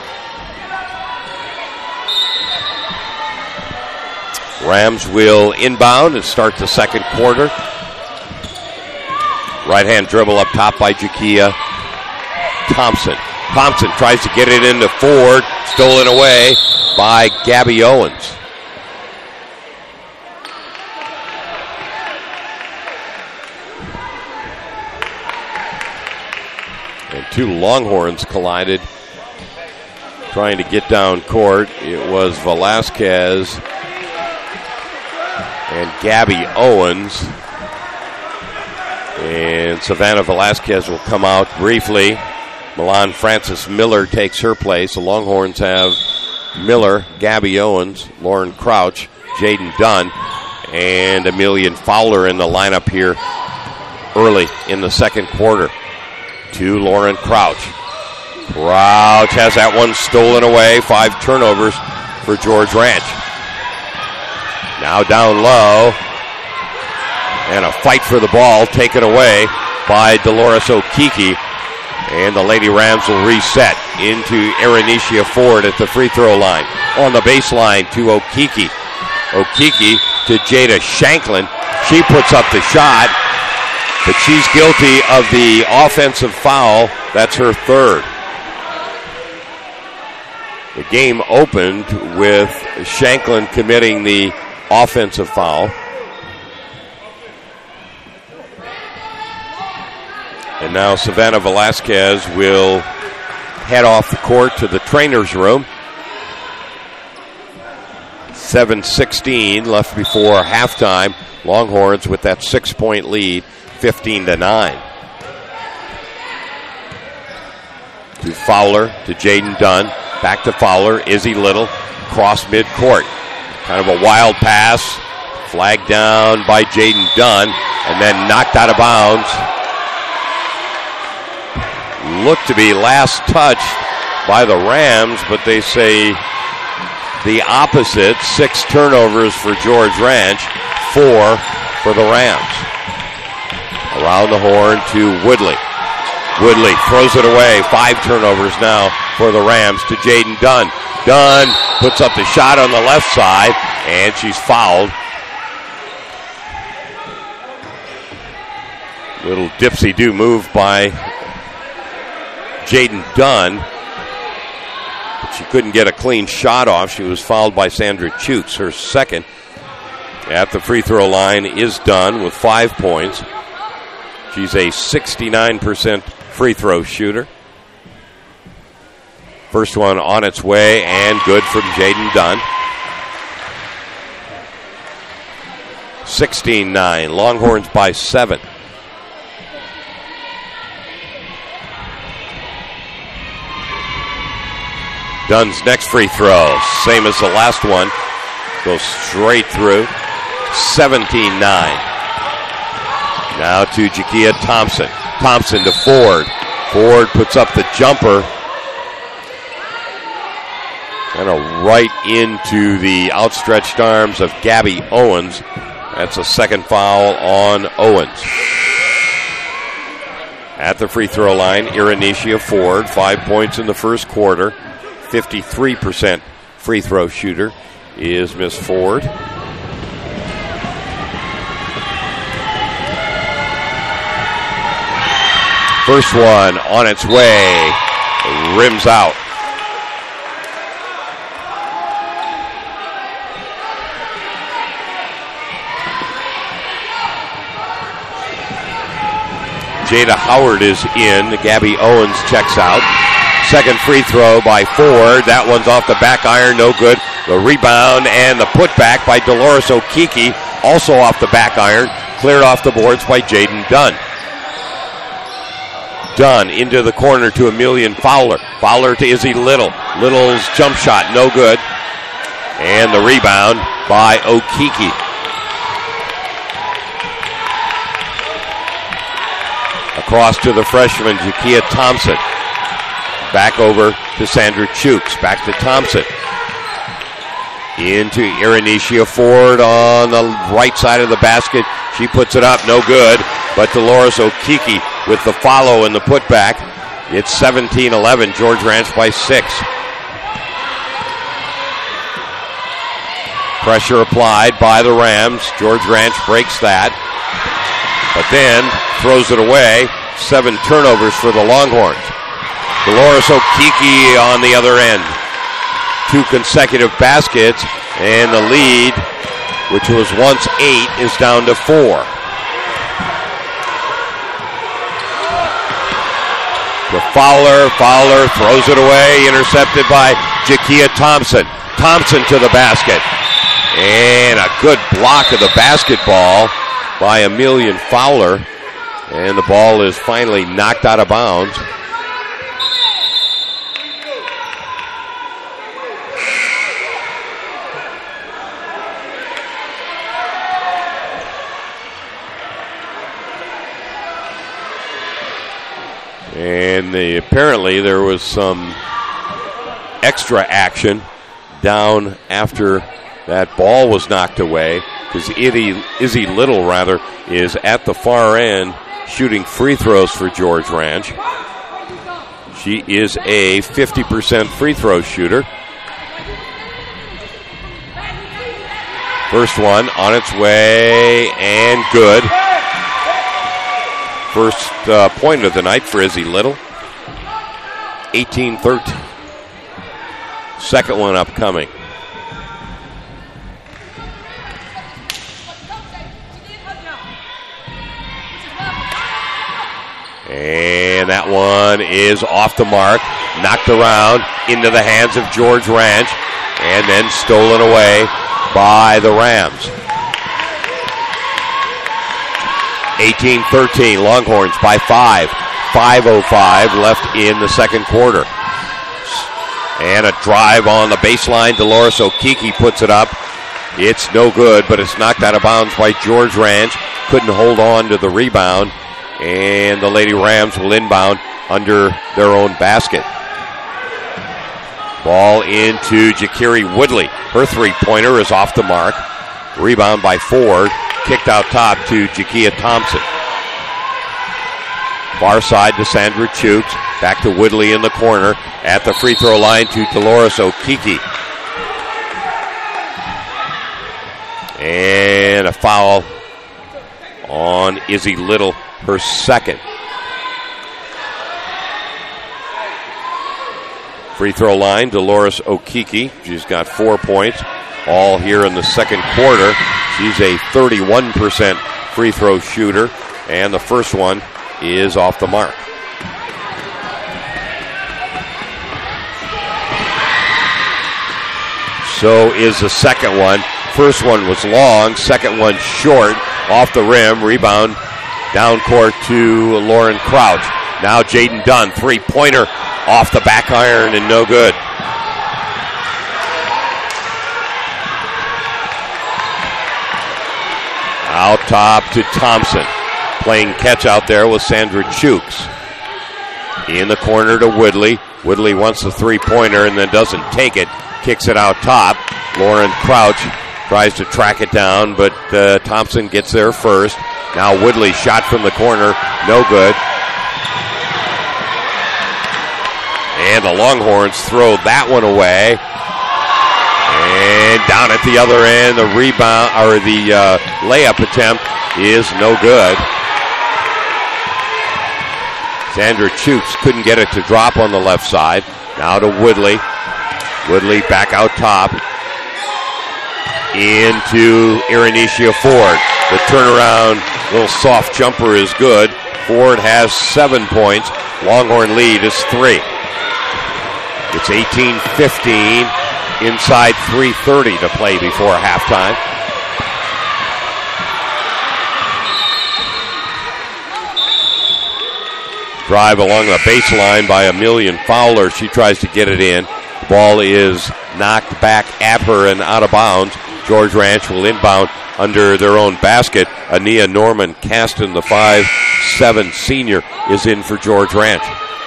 Rams will inbound and start the second quarter. Right-hand dribble up top by Jakia Thompson. Thompson tries to get it into Ford. Stolen away by Gabby Owens. And two Longhorns collided trying to get down court. It was Velasquez and Gabby Owens. And Savannah Velasquez will come out briefly. Milan Francis Miller takes her place. The Longhorns have Miller, Gabby Owens, Lauren Crouch, Jaden Dunn, and Emilian Fowler in the lineup here early in the second quarter. To Lauren Crouch. Crouch has that one stolen away. Five turnovers for George Ranch. Now down low. And a fight for the ball taken away by Dolores Okiki. And the Lady Rams will reset into Irenicia Ford at the free throw line. On the baseline to Okiki. Okiki to Jada Shanklin. She puts up the shot, but she's guilty of the offensive foul. That's her third. The game opened with Shanklin committing the offensive foul. And now Savannah Velasquez will head off the court to the trainer's room. seven sixteen left before halftime. Longhorns with that six-point lead, fifteen to nine. To Fowler, to Jaden Dunn. Back to Fowler, Izzy Little, cross midcourt. Kind of a wild pass. Flagged down by Jaden Dunn, and then knocked out of bounds. Looked to be last touched by the Rams, but they say the opposite. Six turnovers for George Ranch, four for the Rams. Around the horn to Woodley. Woodley throws it away. Five turnovers now for the Rams to Jaden Dunn. Dunn puts up the shot on the left side, and she's fouled. Little dipsy-do move by Jaden Dunn. But she couldn't get a clean shot off. She was fouled by Sandra Chooks, her second. At the free throw line is Dunn with five points. She's a sixty-nine percent free throw shooter. First one on its way and good from Jaden Dunn. sixteen nine. Longhorns by seven. Dunn's next free throw, same as the last one, goes straight through. seventeen nine. Now to Jakia Thompson. Thompson to Ford. Ford puts up the jumper. Kind of right into the outstretched arms of Gabby Owens. That's a second foul on Owens. At the free throw line, Iranisha Ford, five points in the first quarter. fifty-three percent free throw shooter is Miss Ford. First one on its way, rims out. Jada Howard is in. Gabby Owens checks out. Second free throw by Ford. That one's off the back iron, no good. The rebound and the putback by Dolores Okiki, also off the back iron. Cleared off the boards by Jaden Dunn. Dunn into the corner to Emilian Fowler. Fowler to Izzy Little. Little's jump shot, no good. And the rebound by Okiki. Across to the freshman, Jakia Thompson. Back over to Sandra Chooks. Back to Thompson. Into Iranisha Ford on the right side of the basket. She puts it up, no good. But Dolores Okiki with the follow and the putback. It's seventeen eleven, George Ranch by six. Pressure applied by the Rams. George Ranch breaks that. But then throws it away. Seven turnovers for the Longhorns. Dolores Okiki on the other end. Two consecutive baskets, and the lead, which was once eight, is down to four. To Fowler. Fowler throws it away, intercepted by Jakia Thompson. Thompson to the basket. And a good block of the basketball by Emilian Fowler. And the ball is finally knocked out of bounds. And the, apparently there was some extra action down after that ball was knocked away, because Izzy, Izzy Little rather is at the far end shooting free throws for George Ranch. She is a fifty percent free throw shooter. First one on its way and good. First uh, point of the night for Izzy Little. eighteen thirteen. Second one upcoming. And that one is off the mark, knocked around into the hands of George Ranch, and then stolen away by the Rams. eighteen thirteen, Longhorns by five. five oh five left in the second quarter. And a drive on the baseline. Dolores Okiki puts it up. It's no good, but it's knocked out of bounds by George Ranch. Couldn't hold on to the rebound. And the Lady Rams will inbound under their own basket. Ball into Jakiri Woodley. Her three-pointer is off the mark. Rebound by Ford. Kicked out top to Jakia Thompson. Far side to Sandra Chooks. Back to Woodley in the corner. At the free throw line to Dolores Okiki. And a foul on Izzy Little, her second. Free throw line, Dolores Okiki. She's got four points, all here in the second quarter. She's a thirty-one percent free throw shooter, and the first one is off the mark. So is the second one. First one was long, second one short, off the rim, rebound down court to Lauren Crouch. Now Jaden Dunn, three-pointer off the back iron and no good. Out top to Thompson. Playing catch out there with Sandra Chooks. In the corner to Woodley. Woodley wants the three-pointer and then doesn't take it. Kicks it out top. Lauren Crouch tries to track it down, but uh, Thompson gets there first. Now Woodley shot from the corner. No good. And the Longhorns throw that one away. And down at the other end, the rebound, or the uh, layup attempt is no good. Sandra Chooks couldn't get it to drop on the left side. Now to Woodley. Woodley back out top. Into Iranesia Ford. The turnaround, little soft jumper is good. Ford has seven points. Longhorn lead is three. It's eighteen fifteen. Inside three thirty to play before halftime. Drive along the baseline by Amelia Fowler. She tries to get it in. The ball is knocked back at her and out of bounds. George Ranch will inbound under their own basket. Ania Norman Caston, the five seven senior, is in for George Ranch.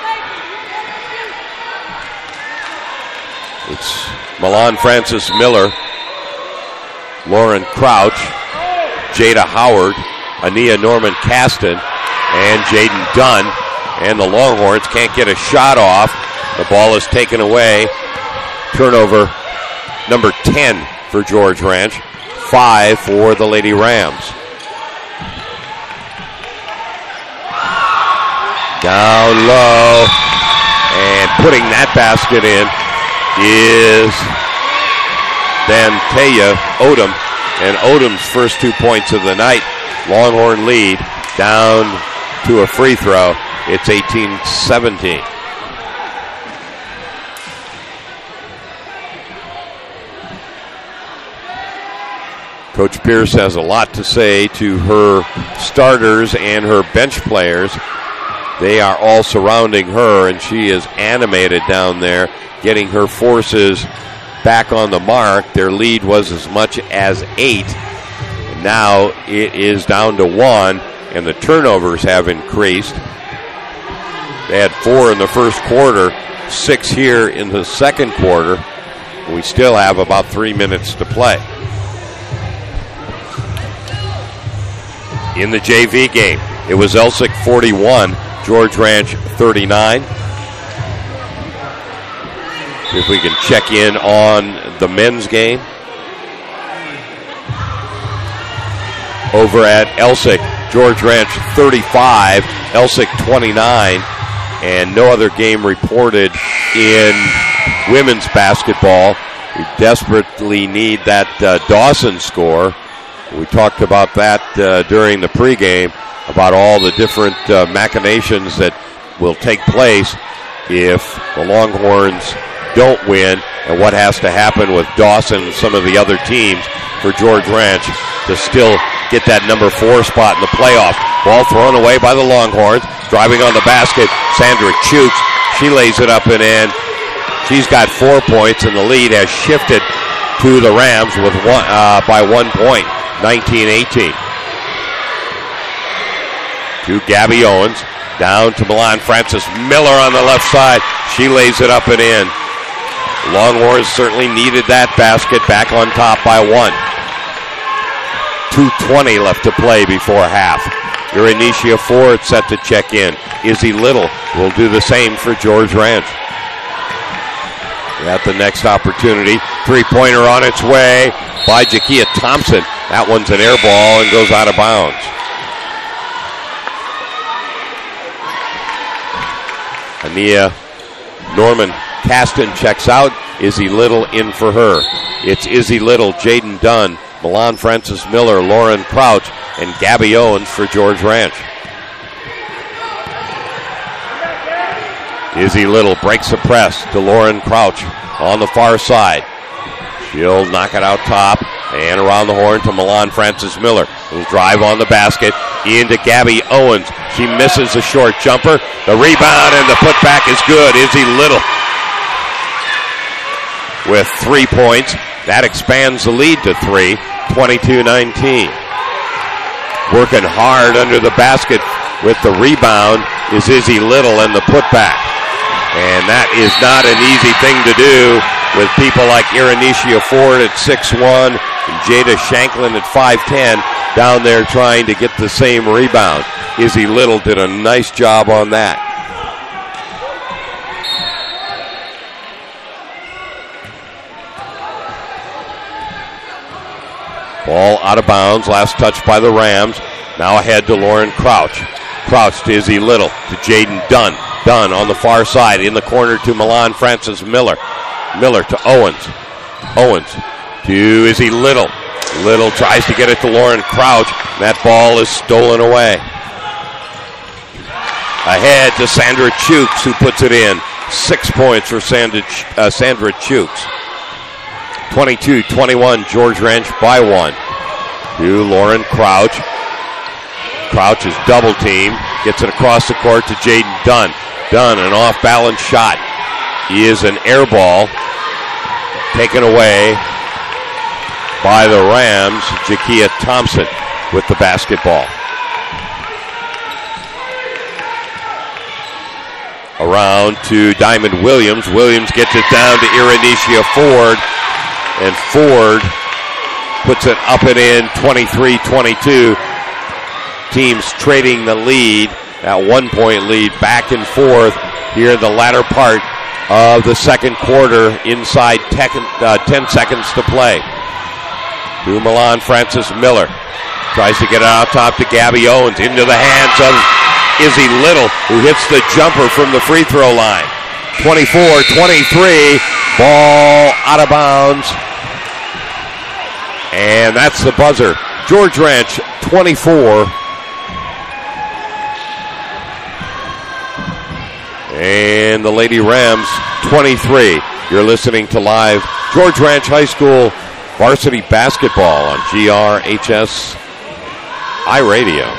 It's Milan Francis Miller, Lauren Crouch, Jada Howard, Ania Norman Caston, and Jaden Dunn. And the Longhorns can't get a shot off. The ball is taken away. Turnover number ten for George Ranch. Five for the Lady Rams. Down low. And putting that basket in is Dantea Odom. And Odom's first two points of the night. Longhorn lead down to a free throw. It's eighteen seventeen. Coach Pierce has a lot to say to her starters and her bench players. They are all surrounding her, and she is animated down there, getting her forces back on the mark. Their lead was as much as eight. Now it is down to one, and the turnovers have increased. They had four in the first quarter, six here in the second quarter. We still have about three minutes to play. In the J V game, it was Elsick forty-one, George Ranch thirty-nine. If we can check in on the men's game. Over at Elsick, George Ranch thirty-five, Elsick twenty-nine, and no other game reported in women's basketball. We desperately need that uh, Dawson score. We talked about that uh, during the pregame, about all the different uh, machinations that will take place if the Longhorns don't win, and what has to happen with Dawson and some of the other teams for George Ranch to still get that number four spot in the playoff. Ball thrown away by the Longhorns. Driving on the basket, Sandra Chooks. She lays it up and in. She's got four points, and the lead has shifted to the Rams with one uh, by one point, nineteen eighteen. To Gabby Owens. Down to Milan Francis Miller on the left side. She lays it up and in. Longhorns certainly needed that basket, back on top by one. two twenty left to play before half. Iranisha Ford set to check in. Izzy Little will do the same for George Ranch. At the next opportunity, three-pointer on its way by Jakia Thompson. That one's an air ball and goes out of bounds. Ania Norman Caston checks out. Izzy Little in for her. It's Izzy Little, Jaden Dunn, Milan Francis Miller, Lauren Crouch, and Gabby Owens for George Ranch. Izzy Little breaks the press to Lauren Crouch on the far side. She'll knock it out top and around the horn to Milan Francis Miller. Will drive on the basket into Gabby Owens. She misses a short jumper. The rebound and the putback is good. Izzy Little with three points. That expands the lead to three, twenty-two nineteen. Working hard under the basket with the rebound is Izzy Little and the putback. And that is not an easy thing to do with people like Iranisha Ford at six one and Jada Shanklin at five ten down there trying to get the same rebound. Izzy Little did a nice job on that. Ball out of bounds, last touch by the Rams. Now ahead to Lauren Crouch. Crouch to Izzy Little, to Jaden Dunn. Dunn on the far side, in the corner to Milan Francis Miller. Miller to Owens. Owens to Izzy Little. Little tries to get it to Lauren Crouch. That ball is stolen away. Ahead to Sandra Chooks, who puts it in. Six points for Sandra, uh, Sandra Chooks. twenty-two twenty-one, George Ranch by one. To Lauren Crouch. Crouch is double teamed. Gets it across the court to Jaden Dunn. Dunn, an off-balance shot. He is an air ball. Taken away by the Rams. Jakia Thompson with the basketball. Around to Diamond Williams. Williams gets it down to Iranisha Ford. And Ford puts it up and in, twenty-three twenty-two. Teams trading the lead, that one-point lead, back and forth here in the latter part of the second quarter, inside ten, uh, ten seconds to play. To Milan Francis Miller. Tries to get it out top to Gabby Owens, into the hands of Izzy Little, who hits the jumper from the free throw line. twenty-four twenty-three, ball out of bounds. And that's the buzzer. George Ranch, twenty-four. And the Lady Rams, twenty-three. You're listening to live George Ranch High School varsity basketball on G R H S iRadio.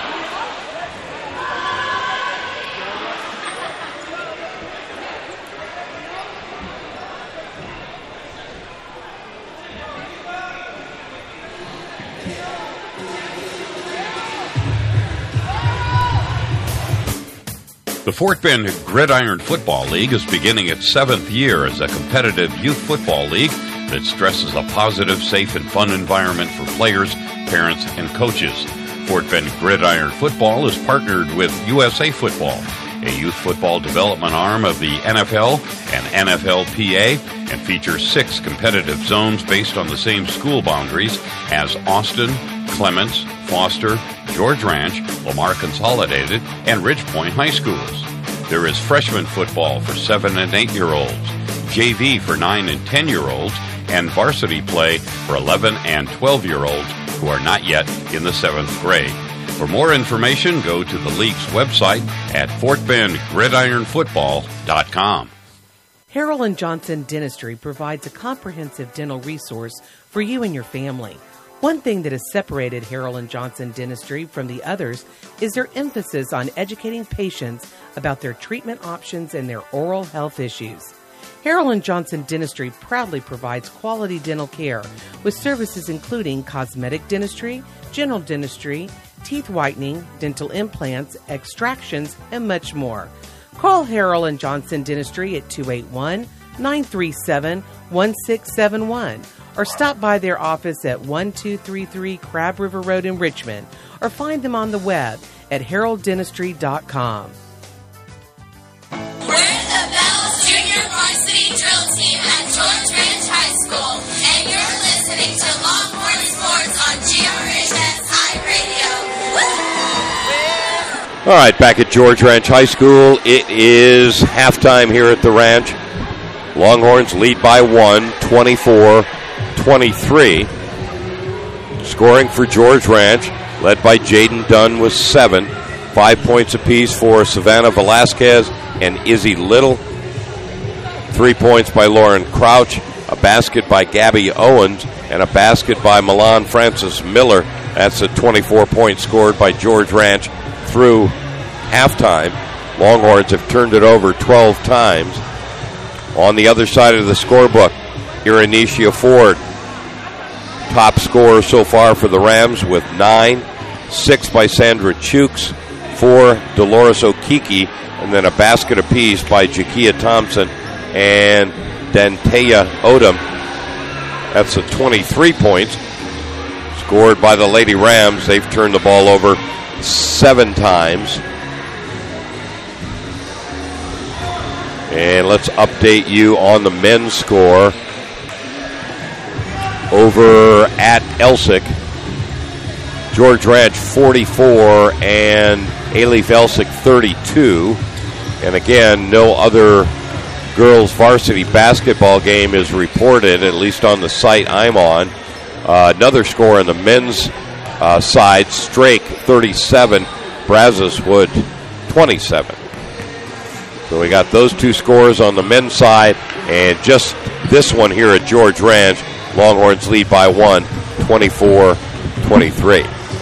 The Fort Bend Gridiron Football League is beginning its seventh year as a competitive youth football league that stresses a positive, safe, and fun environment for players, parents, and coaches. Fort Bend Gridiron Football is partnered with U S A Football, a youth football development arm of the N F L and N F L P A, and features six competitive zones based on the same school boundaries as Austin, Clements, Foster, George Ranch, Lamar Consolidated, and Ridgepoint High Schools. There is freshman football for seven and eight year olds, J V for nine and ten year olds, and varsity play for eleven and twelve-year-olds who are not yet in the seventh grade. For more information, go to the league's website at fort bend gridiron football dot com. Harold and Johnson Dentistry provides a comprehensive dental resource for you and your family. One thing that has separated Harold and Johnson Dentistry from the others is their emphasis on educating patients about their treatment options and their oral health issues. Harold and Johnson Dentistry proudly provides quality dental care with services including cosmetic dentistry, general dentistry, teeth whitening, dental implants, extractions, and much more. Call Harold and Johnson Dentistry at two eight one, nine three seven, one six seven one or stop by their office at one two three three Crab River Road in Richmond or find them on the web at harold dentistry dot com. We're the Bells Junior Varsity Drill Team at George Ranch High School, and you're listening to Longhorn Sports on G R H S I Radio. Woo! All right, back at George Ranch High School. It is halftime here at the ranch. Longhorns lead by one, twenty-four twenty-three. Scoring for George Ranch, led by Jaden Dunn with seven. Five points apiece for Savannah Velasquez and Izzy Little. Three points by Lauren Crouch. A basket by Gabby Owens and a basket by Milan Francis Miller. That's a twenty-four point scored by George Ranch through halftime. Longhorns have turned it over twelve times. On the other side of the scorebook, Irenicia Ford, top scorer so far for the Rams with nine. Six by Sandra Chooks, four Dolores Okiki, and then a basket apiece by Jakia Thompson and Dantea Odom. That's a twenty-three points scored by the Lady Rams. They've turned the ball over seven times. And let's update you on the men's score over at Elsick. George Ranch forty-four and Alief Elsick thirty-two. And again, no other girls varsity basketball game is reported, at least on the site I'm on. Uh, another score on the men's uh, side, Strake thirty-seven, Brazos Wood twenty-seven. So we got those two scores on the men's side, and just this one here at George Ranch, Longhorns lead by one, twenty-four twenty-three.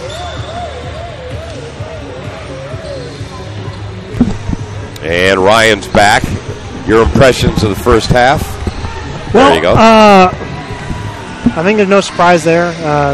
And Ryan's back. Your impressions of the first half? Well, there you go. Uh, I think there's no surprise there. Uh,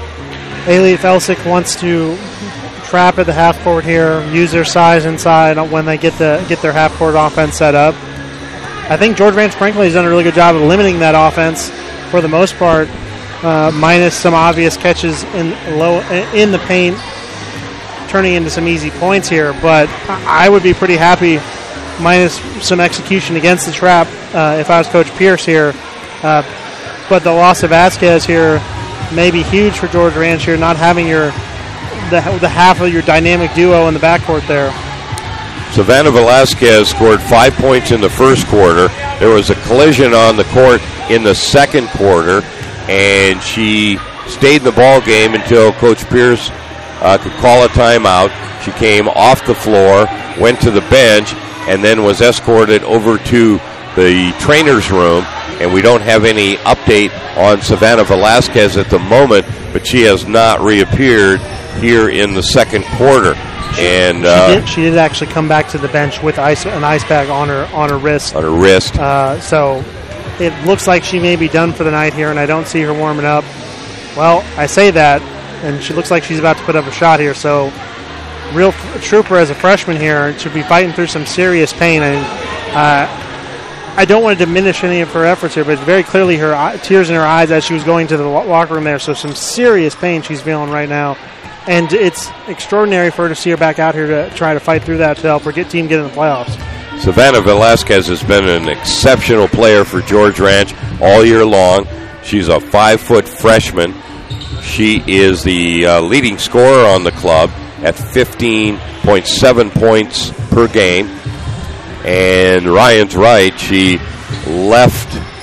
Alief Elsick wants to trap at the half court here, use their size inside when they get the get their half court offense set up. I think George Ranch frankly has done a really good job of limiting that offense for the most part, uh, minus some obvious catches in low in the paint, turning into some easy points here. But I would be pretty happy, minus some execution against the trap, uh, if I was Coach Pierce here. Uh, but the loss of Vasquez here may be huge for George Ranch here, not having your the, the half of your dynamic duo in the backcourt there. Savannah Velasquez scored five points in the first quarter. There was a collision on the court in the second quarter, and she stayed in the ball game until Coach Pierce uh, could call a timeout. She came off the floor, went to the bench, and then was escorted over to the trainer's room. And we don't have any update on Savannah Velasquez at the moment, but she has not reappeared here in the second quarter. And uh, she, did, she did actually come back to the bench with ice, an ice bag on her on her wrist. On her wrist. Uh, so it looks like she may be done for the night here, and I don't see her warming up. Well, I say that, and she looks like she's about to put up a shot here. So real f- trooper as a freshman here, should be fighting through some serious pain. And uh, I don't want to diminish any of her efforts here, but very clearly her eye, tears in her eyes as she was going to the locker room there. So some serious pain she's feeling right now. And it's extraordinary for her to see her back out here to try to fight through that to help her get team get in the playoffs. Savannah Velasquez has been an exceptional player for George Ranch all year long. She's a five-foot freshman. She is the uh, leading scorer on the club at fifteen point seven points per game. And Ryan's right. She left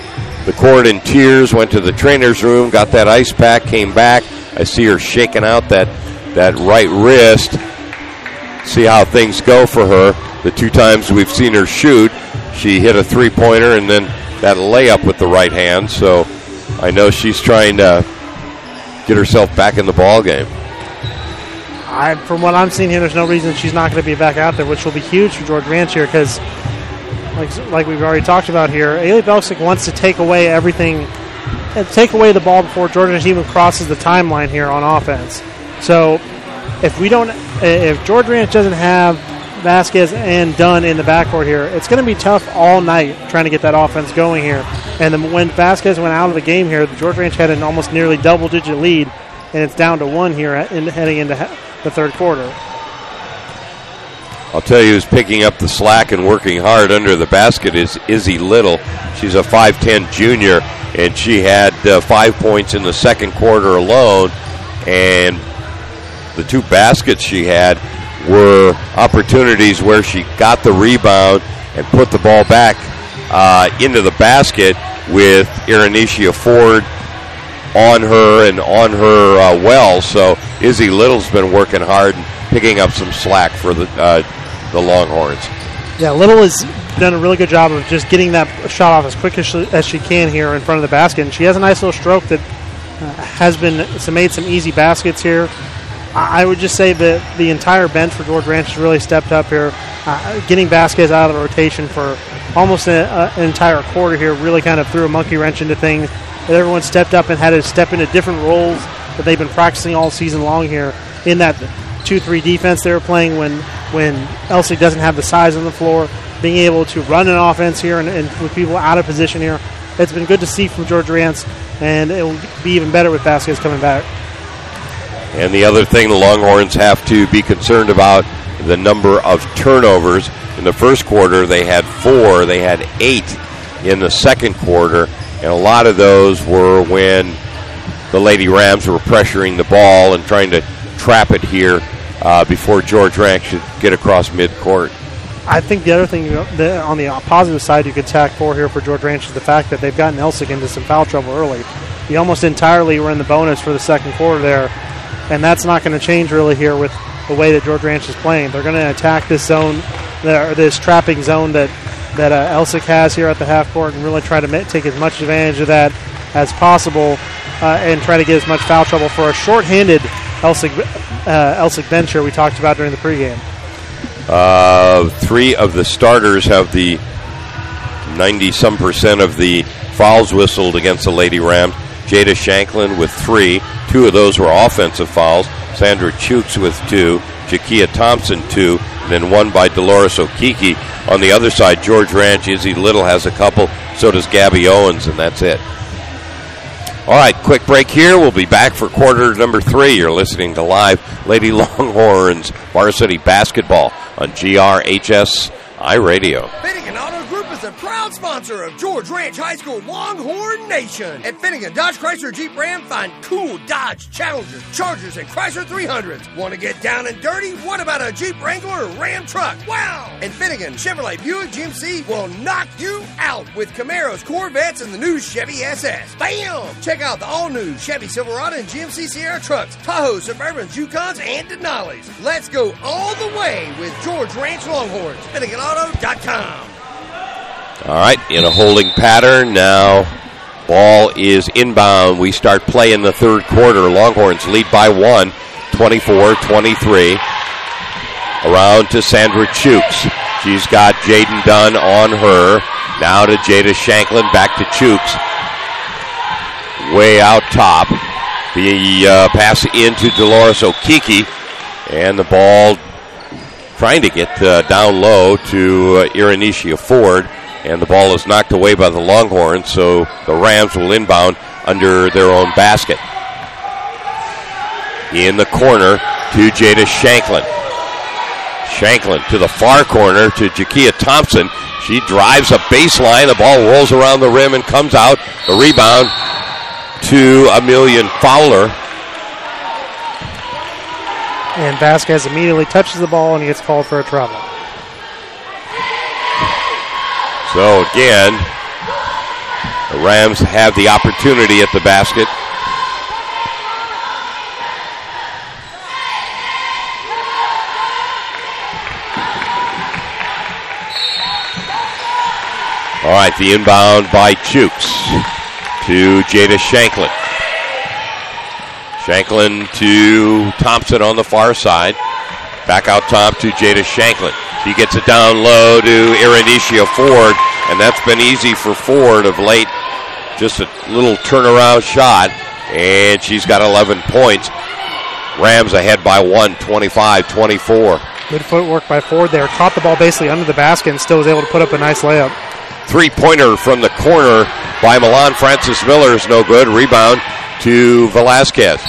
the court in tears, went to the trainer's room, got that ice pack, came back. I see her shaking out that, that right wrist. See how things go for her. The two times we've seen her shoot, she hit a three-pointer and then that layup with the right hand. So I know she's trying to get herself back in the ball game. I, from what I'm seeing here, there's no reason she's not going to be back out there, which will be huge for George Ranch here because, like, like we've already talked about here, Ailey Belsick wants to take away everything, take away the ball before George Ranch even crosses the timeline here on offense. So if we don't, if George Ranch doesn't have Vasquez and Dunn in the backcourt here, it's going to be tough all night trying to get that offense going here. And then when Vasquez went out of the game here, George Ranch had an almost nearly double-digit lead, and it's down to one here in, heading into the third quarter. I'll tell you who's picking up the slack and working hard under the basket is Izzy Little. She's a five ten junior, and she had uh, five points in the second quarter alone, and the two baskets she had were opportunities where she got the rebound and put the ball back uh, into the basket with Iranisha Ford on her and on her uh, well. So Izzy Little's been working hard and picking up some slack for the uh, the Longhorns. Yeah, Little has done a really good job of just getting that shot off as quick as she, as she can here in front of the basket. And she has a nice little stroke that uh, has been so made some easy baskets here. I would just say that the entire bench for George Ranch has really stepped up here. Uh, getting Vasquez out of the rotation for almost a, a, an entire quarter here really kind of threw a monkey wrench into things. Everyone stepped up and had to step into different roles that they've been practicing all season long here in that two three defense they were playing when, when Elsie doesn't have the size on the floor, being able to run an offense here and, and with people out of position here. It's been good to see from George Ranch, and it will be even better with Vasquez coming back. And the other thing the Longhorns have to be concerned about, the number of turnovers. In the first quarter, they had four. They had eight in the second quarter, and a lot of those were when the Lady Rams were pressuring the ball and trying to trap it here uh, before George Ranch should get across midcourt. I think the other thing you know, the, on the positive side you could tack for here for George Ranch is the fact that they've gotten Elsick into some foul trouble early. He almost entirely were in the bonus for the second quarter there. And that's not going to change really here with the way that George Ranch is playing. They're going to attack this zone, or this trapping zone that that uh, Elsick has here at the half court, and really try to ma- take as much advantage of that as possible, uh, and try to get as much foul trouble for a short-handed Elsick uh, Elsick bench here we talked about during the pregame. Uh, three of the starters have the ninety-some percent of the fouls whistled against the Lady Rams. Jada Shanklin with three. Two of those were offensive fouls. Sandra Chooks with two. Jakia Thompson two. And then one by Dolores Okiki. On the other side, George Ranch, Izzy Little has a couple. So does Gabby Owens, and that's it. All right, quick break here. We'll be back for quarter number three. You're listening to live Lady Longhorns varsity basketball on G R H S iRadio. Finnegan Auto Group is a proud sponsor of George Ranch High School Longhorn Nation. At Finnegan Dodge Chrysler Jeep Ram, find cool Dodge Challengers, Chargers, and Chrysler three hundreds. Want to get down and dirty? What about a Jeep Wrangler or Ram truck? Wow! And Finnegan Chevrolet Buick G M C will knock you out with Camaros, Corvettes, and the new Chevy S S. Bam! Check out the all-new Chevy Silverado and G M C Sierra trucks, Tahoe, Suburbans, Yukons, and Denali's. Let's go all the way with George Ranch Longhorns. Finnegan Auto dot com. All right, in a holding pattern now. Ball is inbound. We start play in the third quarter. Longhorns lead by one, twenty-four twenty-three. Around to Sandra Chooks. She's got Jaden Dunn on her. Now to Jada Shanklin, back to Chooks. Way out top. The uh, pass into Dolores Okiki. And the ball trying to get uh, down low to uh, Iranisha Ford. And the ball is knocked away by the Longhorns, so the Rams will inbound under their own basket. In the corner to Jada Shanklin. Shanklin to the far corner to Jakia Thompson. She drives a baseline. The ball rolls around the rim and comes out. The rebound to Amelia Fowler. And Vasquez immediately touches the ball and he gets called for a travel. So again, The Rams have the opportunity at the basket. All right, the inbound by Chooks to Jada Shanklin. Shanklin to Thompson on the far side. Back out top to Jada Shanklin. She gets it down low to Iranisha Ford, and that's been easy for Ford of late. Just a little turnaround shot, and she's got eleven points. Rams ahead by one, twenty-five twenty-four. Good footwork by Ford there. Caught the ball basically under the basket and still was able to put up a nice layup. Three-pointer from the corner by Milan Francis Miller is no good. Rebound to Velasquez.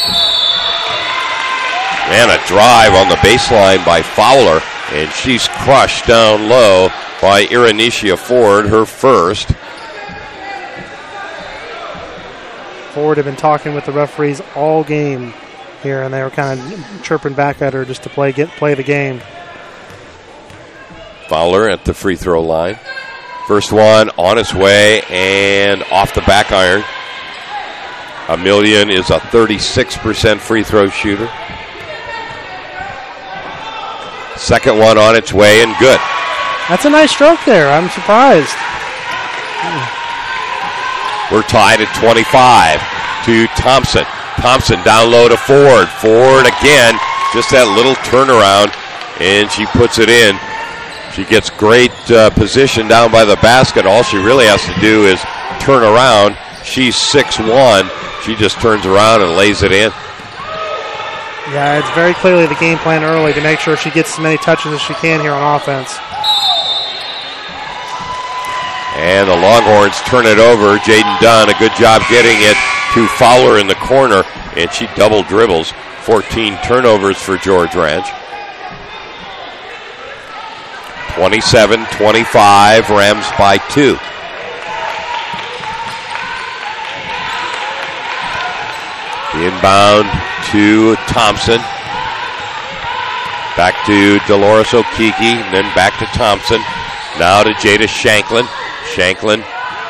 And a drive on the baseline by Fowler, and she's crushed down low by Iranisha Ford, her first. Ford had been talking with the referees all game here, and they were kind of chirping back at her just to play get play the game. Fowler at the free throw line. First one on its way and off the back iron. Amillion is a thirty-six percent free throw shooter. Second one on its way and good. That's a nice stroke there. I'm surprised. We're tied at twenty-five to Thompson. Thompson down low to Ford. Ford again, just that little turnaround, and she puts it in. She gets great uh, position down by the basket. All she really has to do is turn around. She's six one. She just turns around and lays it in. Yeah, it's very clearly the game plan early to make sure she gets as many touches as she can here on offense. And the Longhorns turn it over. Jaden Dunn, a good job getting it to Fowler in the corner, and she double dribbles. fourteen turnovers for George Ranch. twenty-seven twenty-five, Rams by two. The inbound to Thompson. Back to Dolores Okiki, and then back to Thompson. Now to Jada Shanklin. Shanklin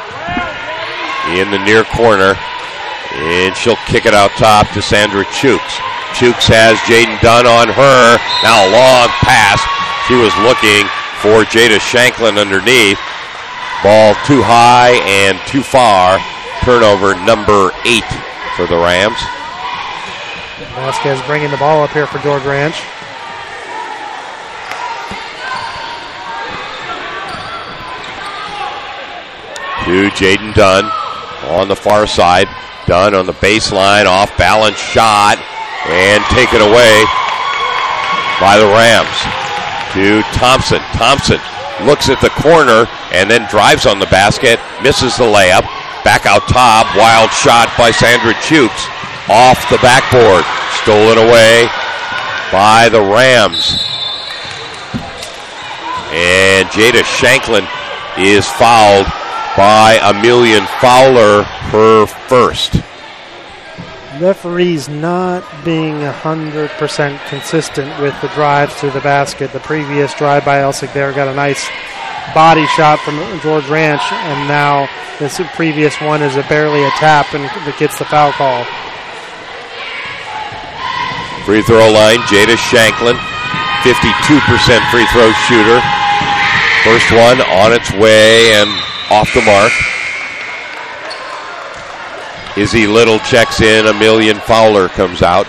in the near corner, and she'll kick it out top to Sandra Chooks. Chooks has Jaden Dunn on her. Now a long pass. She was looking for Jada Shanklin underneath. Ball too high and too far. Turnover number eight for the Rams. Vasquez bringing the ball up here for George Ranch. To Jaden Dunn on the far side. Dunn on the baseline, off balance shot, and taken away by the Rams. To Thompson. Thompson looks at the corner and then drives on the basket, misses the layup. Back out top, wild shot by Sandra Chooks off the backboard. Stolen away by the Rams. And Jada Shanklin is fouled by Amillion Fowler, her first. Referees not being one hundred percent consistent with the drives to the basket. The previous drive by Elsick there got a nice body shot from George Ranch, and now this previous one is a barely a tap and that gets the foul call. Free throw line, Jada Shanklin, fifty-two percent free throw shooter. First one on its way and off the mark. Izzy Little checks in. Amillion Fowler comes out.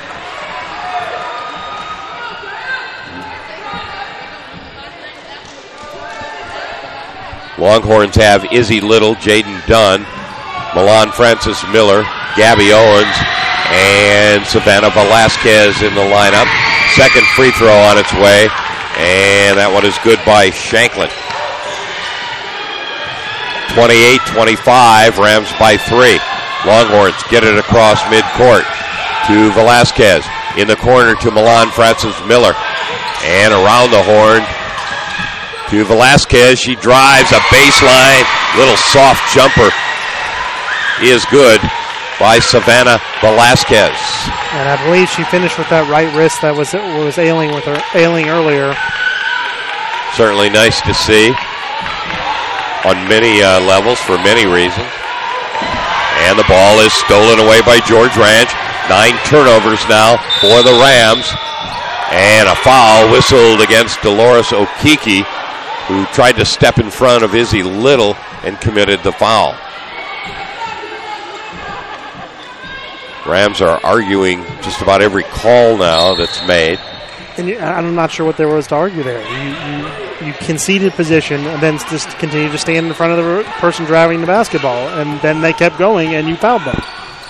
Longhorns have Izzy Little, Jaden Dunn, Milan Francis Miller, Gabby Owens, and Savannah Velasquez in the lineup. Second free throw on its way, and that one is good by Shanklin. twenty-eight twenty-five, Rams by three. Longhorns get it across midcourt to Velasquez. In the corner to Milan Francis Miller. And around the horn to Velasquez. She drives a baseline. Little soft jumper is good by Savannah Velasquez. And I believe she finished with that right wrist that was was ailing with her ailing earlier. Certainly nice to see on many uh, levels for many reasons. And the ball is stolen away by George Ranch. Nine turnovers now for the Rams. And a foul whistled against Dolores Okiki, who tried to step in front of Izzy Little and committed the foul. Rams are arguing just about every call now that's made. And you, I'm not sure what there was to argue there. You, you, you conceded position and then just continued to stand in front of the person driving the basketball. And then they kept going and you fouled them.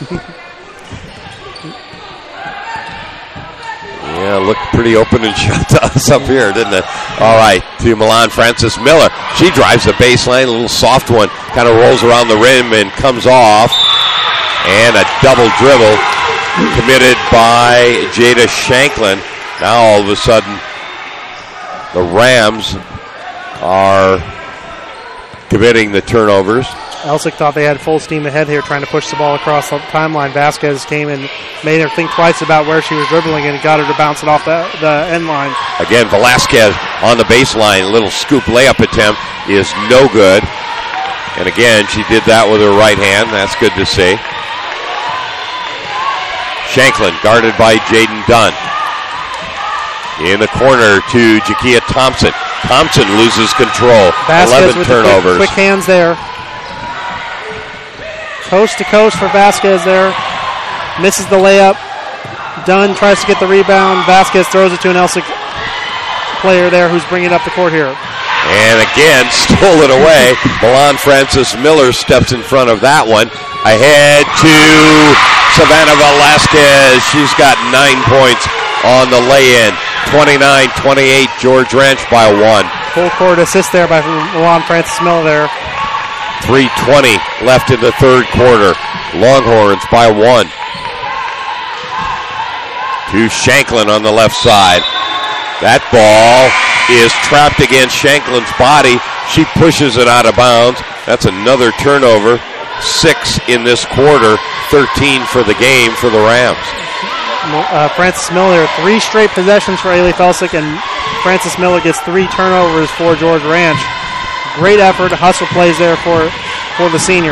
Yeah, looked pretty open and shut to us up here, didn't it? All right, to Milan Francis Miller. She drives the baseline, a little soft one, kind of rolls around the rim and comes off. And a double dribble committed by Jada Shanklin. Now all of a sudden, the Rams are committing the turnovers. Elsick thought they had full steam ahead here trying to push the ball across the timeline. Vasquez came and made her think twice about where she was dribbling and got her to bounce it off the, the end line. Again, Velasquez on the baseline. A little scoop layup attempt is no good. And again, she did that with her right hand. That's good to see. Shanklin guarded by Jaden Dunn. In the corner to Jakia Thompson. Thompson loses control. Vasquez eleven with turnovers. The quick, quick hands there. Coast to coast for Vasquez there. Misses the layup. Dunn tries to get the rebound. Vasquez throws it to an Elsick player there who's bringing it up the court here. And again, stole it away. Milan Francis Miller steps in front of that one. Ahead to Savannah Velasquez. She's got nine points on the lay-in. twenty-nine twenty-eight, George Ranch by one. Full court assist there by Milan Francis Miller there. three twenty left in the third quarter. Longhorns by one. To Shanklin on the left side. That ball is trapped against Shanklin's body. She pushes it out of bounds. That's another turnover. Six in this quarter. thirteen for the game for the Rams. Uh, Francis Miller, three straight possessions for Ailey Felsick, and Francis Miller gets three turnovers for George Ranch. Great effort, hustle plays there for, for the senior.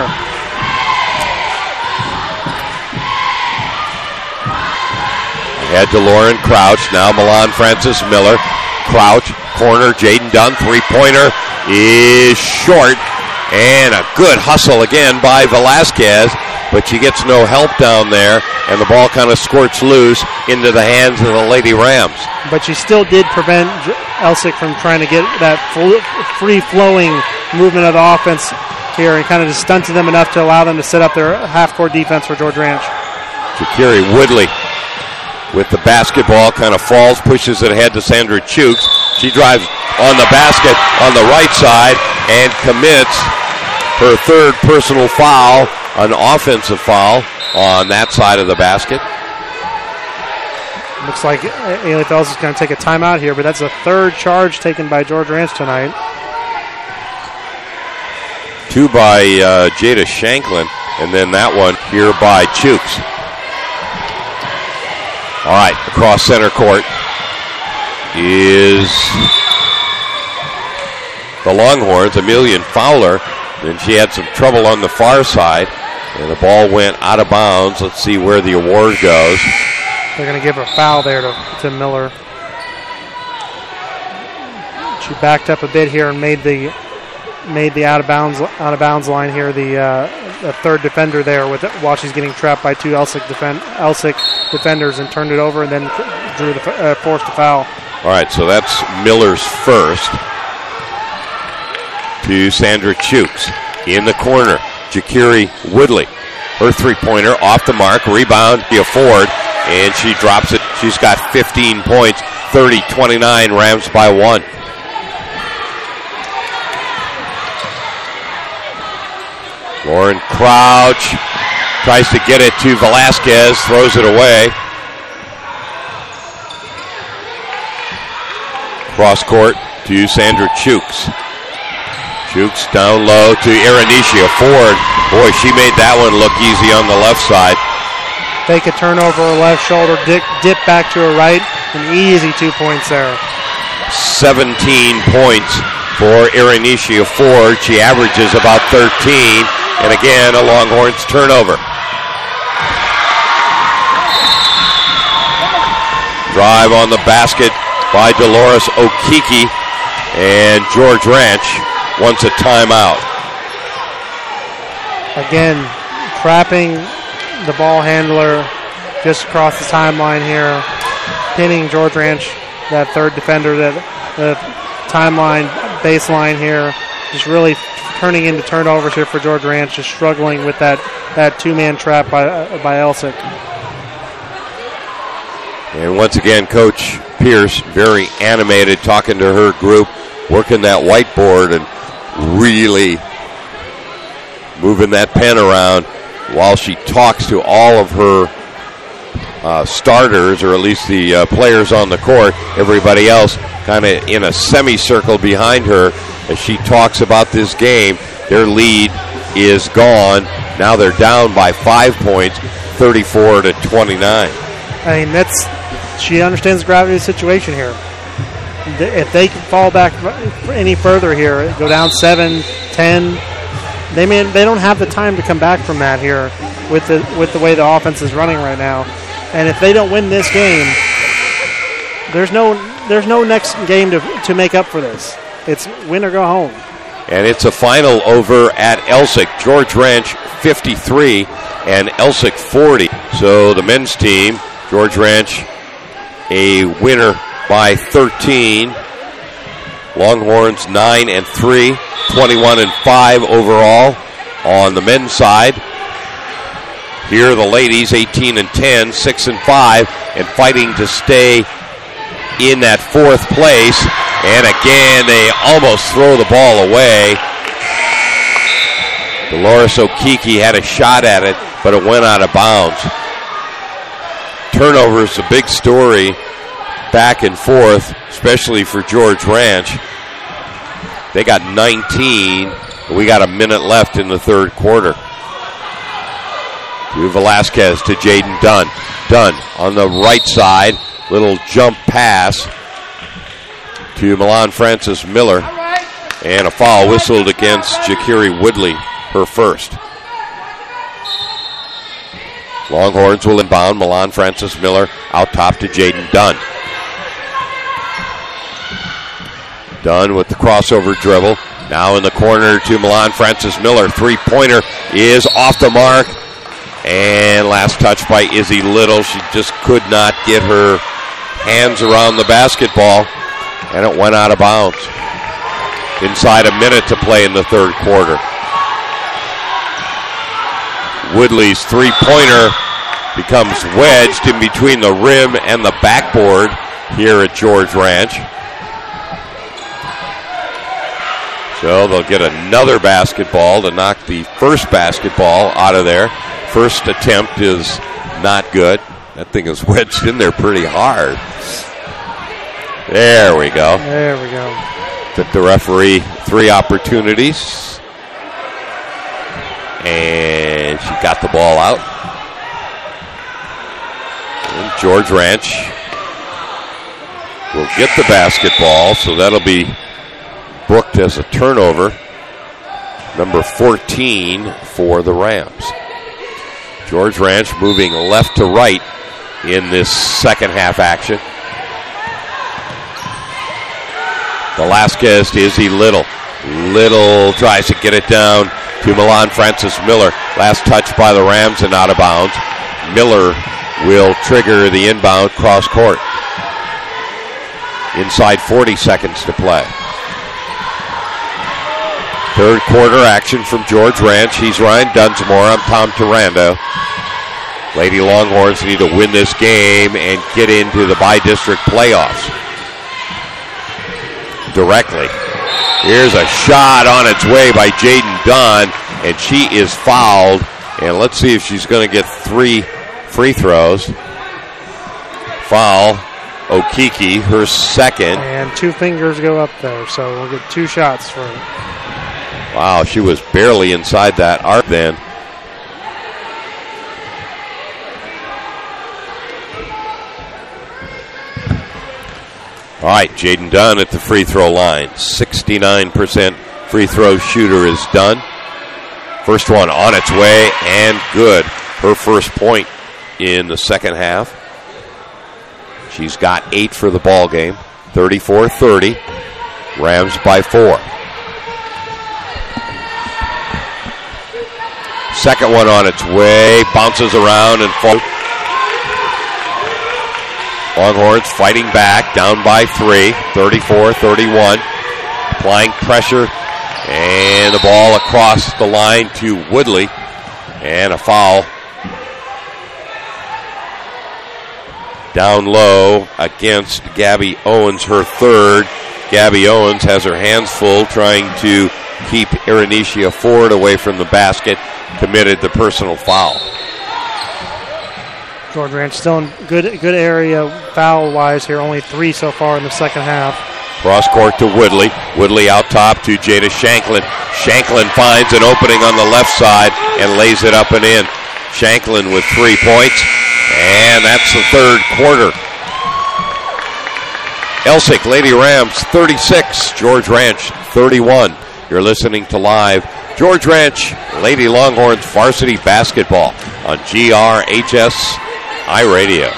Ahead to Lauren Crouch. Now Milan Francis Miller. Crouch, corner, Jaden Dunn. Three-pointer is short. And a good hustle again by Velasquez. But she gets no help down there. And the ball kind of squirts loose into the hands of the Lady Rams. But she still did prevent Elsick from trying to get that free-flowing movement of the offense here and kind of just stunted them enough to allow them to set up their half-court defense for George Ranch. Shakiri Woodley with the basketball, kind of falls, pushes it ahead to Sandra Chukes. She drives on the basket on the right side and commits her third personal foul, an offensive foul on that side of the basket. Looks like Ailey Fells is going to take a timeout here, but that's the third charge taken by George Ranch tonight. Two by uh, Jada Shanklin, and then that one here by Chukes. All right, across center court is the Longhorns, Amelia Fowler. Then she had some trouble on the far side, and the ball went out of bounds. Let's see where the award goes. They're going to give a foul there to, to Miller. She backed up a bit here and made the made the out of bounds out of bounds line here. The, uh, the third defender there with while she's getting trapped by two Elsick defend Elsick defenders and turned it over and then drew the uh, forced a foul. All right, so that's Miller's first. To Sandra Chukes in the corner. Jakiri Woodley, her three-pointer off the mark, rebound via Ford, and she drops it. She's got fifteen points, thirty twenty-nine, Rams by one. Lauren Crouch tries to get it to Velasquez, throws it away. Cross court to Sandra Chukes. Chukes down low to Iranisha Ford. Boy, she made that one look easy on the left side. Take a turnover, left shoulder, dip, dip back to her right. An easy two points there. seventeen points for Iranisha Ford. She averages about thirteen. And again, a Longhorns turnover. Drive on the basket by Dolores Okiki, and George Ranch wants a timeout. Again, trapping the ball handler just across the timeline here, pinning George Ranch, that third defender, that the timeline baseline here, just really turning into turnovers here for George Ranch, just struggling with that, that two-man trap by uh, by Elsick. And once again, Coach Pierce, very animated, talking to her group, working that whiteboard and really moving that pen around while she talks to all of her uh, starters, or at least the uh, players on the court. Everybody else kind of in a semicircle behind her as she talks about this game. Their lead is gone. Now they're down by five points, thirty-four to twenty-nine. I mean, that's, she understands the gravity of the situation here. If they can fall back any further here, go down seven, ten, they may, they don't have the time to come back from that here with the with the way the offense is running right now. And if they don't win this game, there's no there's no next game to to make up for this. It's win or go home. And it's a final over at Elsick. George Ranch fifty-three and Elsick forty. So the men's team, George Ranch, a winner by thirteen. Longhorns nine and three, twenty-one and five overall on the men's side. Here are the ladies, eighteen and ten, six and five, and fighting to stay in that fourth place. And again, they almost throw the ball away. Dolores Okiki had a shot at it, but it went out of bounds. Turnovers, a big story back and forth, especially for George Ranch. They got nineteen. We got a minute left in the third quarter. To Velasquez to Jaden Dunn. Dunn on the right side. Little jump pass to Milan Francis Miller. And a foul whistled against Jakiri Woodley, her first. Longhorns will inbound. Milan Francis Miller out top to Jaden Dunn. Dunn with the crossover dribble. Now in the corner to Milan Francis Miller. Three-pointer is off the mark. And last touch by Izzy Little. She just could not get her hands around the basketball. And it went out of bounds. Inside a minute to play in the third quarter. Woodley's three-pointer becomes wedged in between the rim and the backboard here at George Ranch. So they'll get another basketball to knock the first basketball out of there. First attempt is not good. That thing is wedged in there pretty hard. There we go. There we go. Took the referee three opportunities. And she got the ball out. And George Ranch will get the basketball, so that'll be booked as a turnover. Number fourteen for the Rams. George Ranch moving left to right in this second half action. Velasquez to Izzy Little. Little tries to get it down to Milan Francis Miller. Last touch by the Rams and out of bounds. Miller will trigger the inbound cross court. Inside forty seconds to play. Third quarter action from George Ranch. He's Ryan Dunsmore. I'm Tom Turando. Lady Longhorns need to win this game and get into the bi-district playoffs directly. Here's a shot on its way by Jaden Dunn, and she is fouled. And let's see if she's going to get three free throws. Foul, Okiki, her second. And two fingers go up there, so we'll get two shots for her. Wow, she was barely inside that arc then. All right, Jaden Dunn at the free throw line. sixty-nine percent free throw shooter is done First one on its way and good. Her first point in the second half. She's got eight for the ball game. thirty-four thirty. Rams by four. Second one on its way. Bounces around and falls. Longhorns fighting back. Down by three. thirty-four thirty-one. Applying pressure. And the ball across the line to Woodley. And a foul. Down low against Gabby Owens, her third. Gabby Owens has her hands full trying to keep Iranesia Ford away from the basket. Committed the personal foul. George Ranch still in good good area foul-wise here. Only three so far in the second half. Cross court to Woodley. Woodley out top to Jada Shanklin. Shanklin finds an opening on the left side and lays it up and in. Shanklin with three points. And that's the third quarter. Elsik Lady Rams thirty-six, George Ranch thirty-one. You're listening to live George Ranch Lady Longhorns varsity basketball on G R H S iRadio.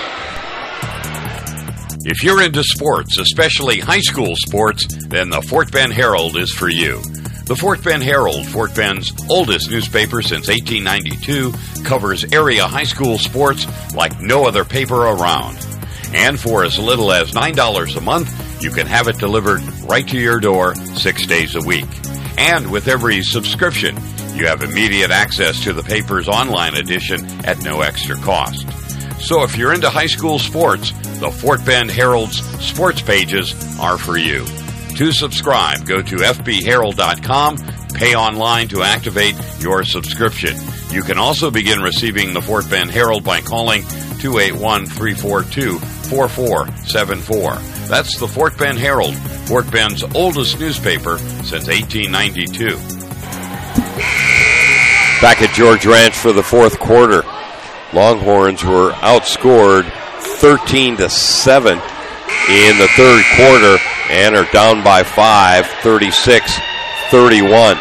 If you're into sports, especially high school sports, then the Fort Bend Herald is for you. The Fort Bend Herald, Fort Bend's oldest newspaper since eighteen ninety-two, covers area high school sports like no other paper around. And for as little as nine dollars a month, you can have it delivered right to your door six days a week. And with every subscription, you have immediate access to the paper's online edition at no extra cost. So if you're into high school sports, the Fort Bend Herald's sports pages are for you. To subscribe, go to f b herald dot com, pay online to activate your subscription. You can also begin receiving the Fort Bend Herald by calling two eight one, three four two, four four seven four. That's the Fort Bend Herald, Fort Bend's oldest newspaper since eighteen ninety-two. Back at George Ranch for the fourth quarter. Longhorns were outscored thirteen to seven in the third quarter and are down by five, thirty-six thirty-one.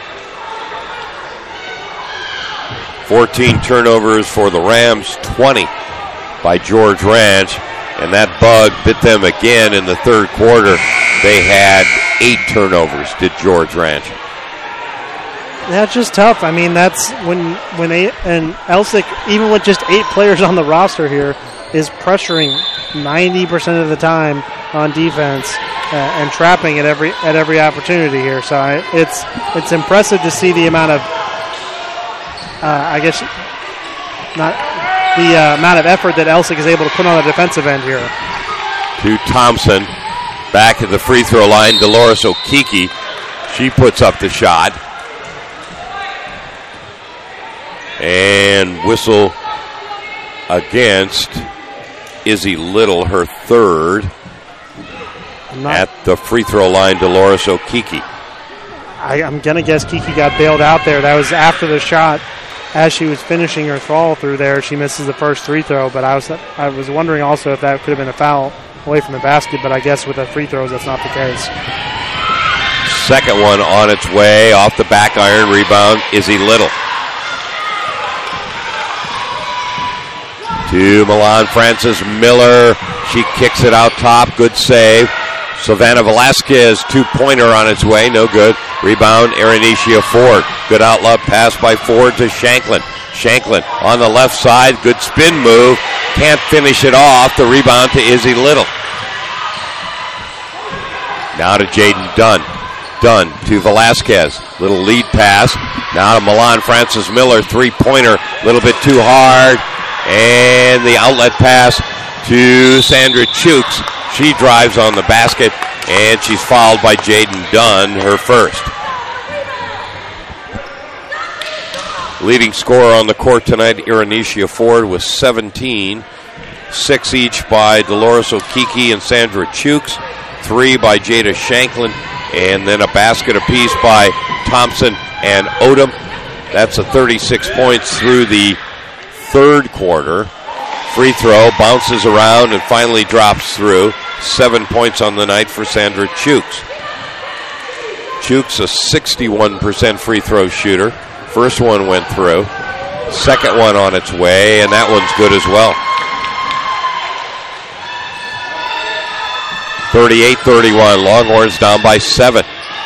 fourteen turnovers for the Rams, twenty by George Ranch, and that bug bit them again in the third quarter. They had eight turnovers, did George Ranch. That's just tough. I mean, that's when when eight, and Elsik, even with just eight players on the roster here, is pressuring ninety percent of the time on defense uh, and trapping at every at every opportunity here. So I, it's it's impressive to see the amount of, uh, I guess, not the uh, amount of effort that Elsik is able to put on the defensive end here. To Thompson, back at the free throw line, Dolores Okiki. She puts up the shot. And whistle against Izzy Little, her third. At the free throw line, Dolores Okiki. I, I'm going to guess Kiki got bailed out there. That was after the shot. As she was finishing her follow through there, she misses the first free throw. But I was I was wondering also if that could have been a foul away from the basket. But I guess with the free throws, that's not the case. Second one on its way, off the back iron, rebound, Izzy Little. To Milan Francis Miller. She kicks it out top. Good save. Savannah Velasquez, two-pointer on its way. No good. Rebound, Iranesia Ford. Good outlet pass by Ford to Shanklin. Shanklin on the left side. Good spin move. Can't finish it off. The rebound to Izzy Little. Now to Jaden Dunn. Dunn to Velasquez. Little lead pass. Now to Milan Francis Miller. Three-pointer. A little bit too hard. And the outlet pass to Sandra Chooks. She drives on the basket, and she's fouled by Jaden Dunn, her first. Leading scorer on the court tonight, Iranesia Ford, with seventeen. Six each by Dolores Okiki and Sandra Chooks. Three by Jada Shanklin. And then a basket apiece by Thompson and Odom. That's a thirty-six points through the third quarter. Free throw, bounces around and finally drops through. Seven points on the night for Sandra Chooks. Chooks, a sixty-one percent free throw shooter. First one went through. Second one on its way, and that one's good as well. thirty-eight thirty-one. Longhorns down by seven.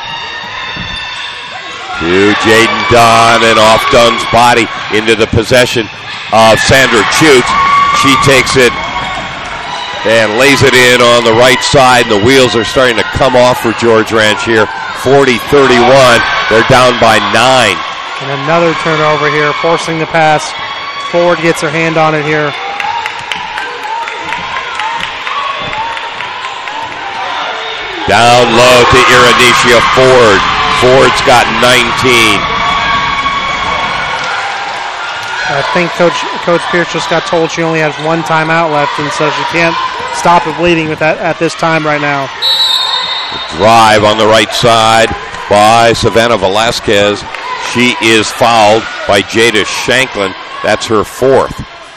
To Jaden Dunn, and off Dunn's body into the possession of Sandra Chutes. She takes it and lays it in on the right side, and the wheels are starting to come off for George Ranch here. forty thirty-one. They're down by nine. And another turnover here, forcing the pass. Ford gets her hand on it here. Down low to Iranisha Ford. Ford's got nineteen. I think Coach Coach Pierce just got told she only has one timeout left, and so she can't stop the bleeding with that at this time right now. The drive on the right side by Savannah Velasquez. She is fouled by Jada Shanklin. That's her fourth.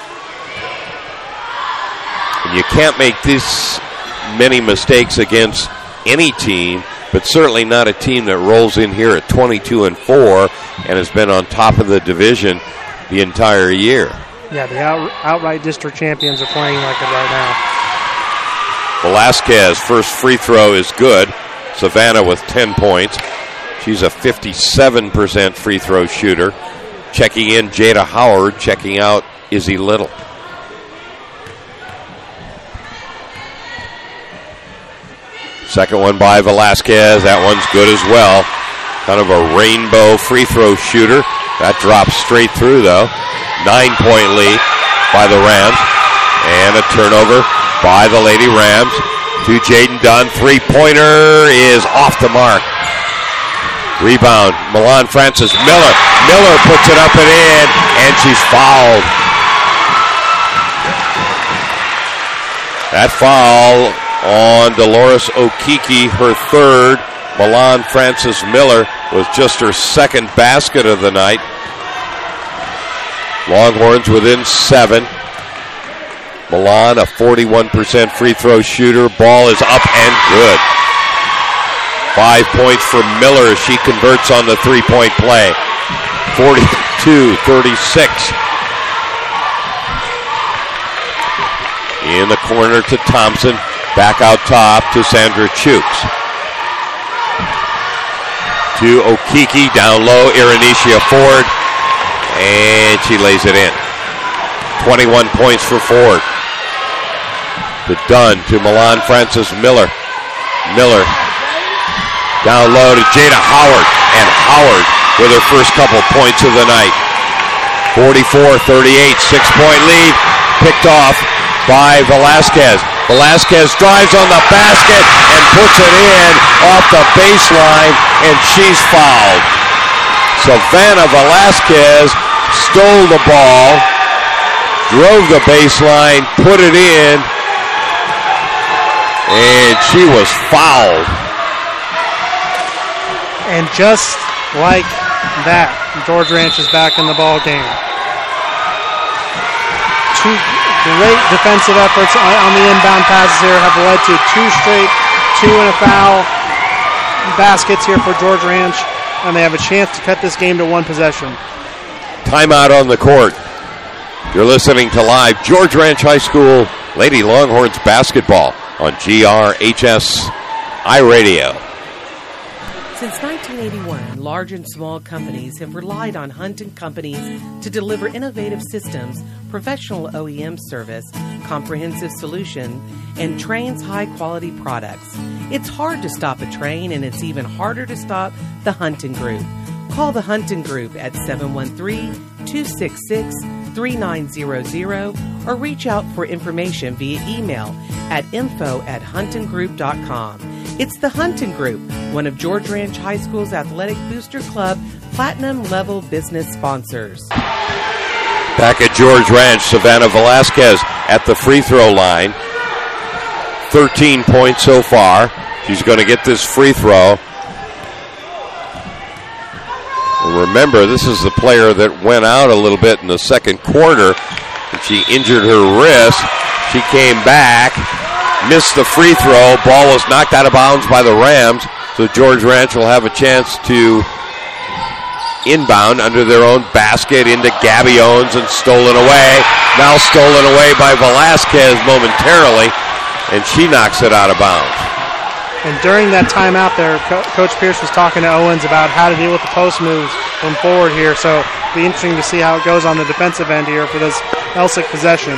And you can't make this many mistakes against any team, but certainly not a team that rolls in here at twenty-two and four and has been on top of the division the entire year. Yeah, the out, outright district champions are playing like it right now. Velasquez, first free throw is good. Savannah with ten points. She's a fifty-seven percent free throw shooter. Checking in Jada Howard, checking out Izzy Little. Second one by Velasquez. That one's good as well. Kind of a rainbow free throw shooter. That drops straight through, though. Nine-point lead by the Rams. And a turnover by the Lady Rams to Jaden Dunn. Three-pointer is off the mark. Rebound, Milan Francis Miller. Miller puts it up and in, and she's fouled. That foul on Dolores Okiki, her third. Milan Francis Miller was just her second basket of the night. Longhorns within seven. Milan, a forty-one percent free throw shooter. Ball is up and good. Five points for Miller as she converts on the three-point play. forty-two thirty-six. In the corner to Thompson. Back out top to Sandra Chukes. To Okiki, down low, Iranisha Ford, and she lays it in. twenty-one points for Ford. To Dunn, to Milan Francis Miller. Miller, down low to Jada Howard, and Howard with her first couple points of the night. forty-four thirty-eight, six-point lead, picked off by Velasquez. Velasquez drives on the basket and puts it in off the baseline, and she's fouled. Savannah Velasquez stole the ball, drove the baseline, put it in, and she was fouled. And just like that, George Ranch is back in the ball game. Two great defensive efforts on, on the inbound passes here have led to two straight two and a foul baskets here for George Ranch, and they have a chance to cut this game to one possession. Timeout on the court. You're listening to live George Ranch High School Lady Longhorns basketball on G R H S iRadio. Since nineteen eighty-one, large and small companies have relied on Hunt and Companies to deliver innovative systems, professional O E M service, comprehensive solution, and trains high-quality products. It's hard to stop a train, and it's even harder to stop the Hunton Group. Call the Hunton Group at seven one three, two six six, three nine zero zero or reach out for information via email at info at hunton group dot com. It's the Hunton Group, one of George Ranch High School's Athletic Booster Club Platinum Level business sponsors. Back at George Ranch, Savannah Velasquez at the free throw line. thirteen points so far. She's going to get this free throw. Remember, this is the player that went out a little bit in the second quarter, and she injured her wrist. She came back, missed the free throw. Ball was knocked out of bounds by the Rams, so George Ranch will have a chance to inbound under their own basket into Gabby Owens and stolen away. Now stolen away by Velasquez momentarily, and she knocks it out of bounds. And during that timeout there, Co- Coach Pierce was talking to Owens about how to deal with the post moves from forward here. So it'll be interesting to see how it goes on the defensive end here for this Elsick possession.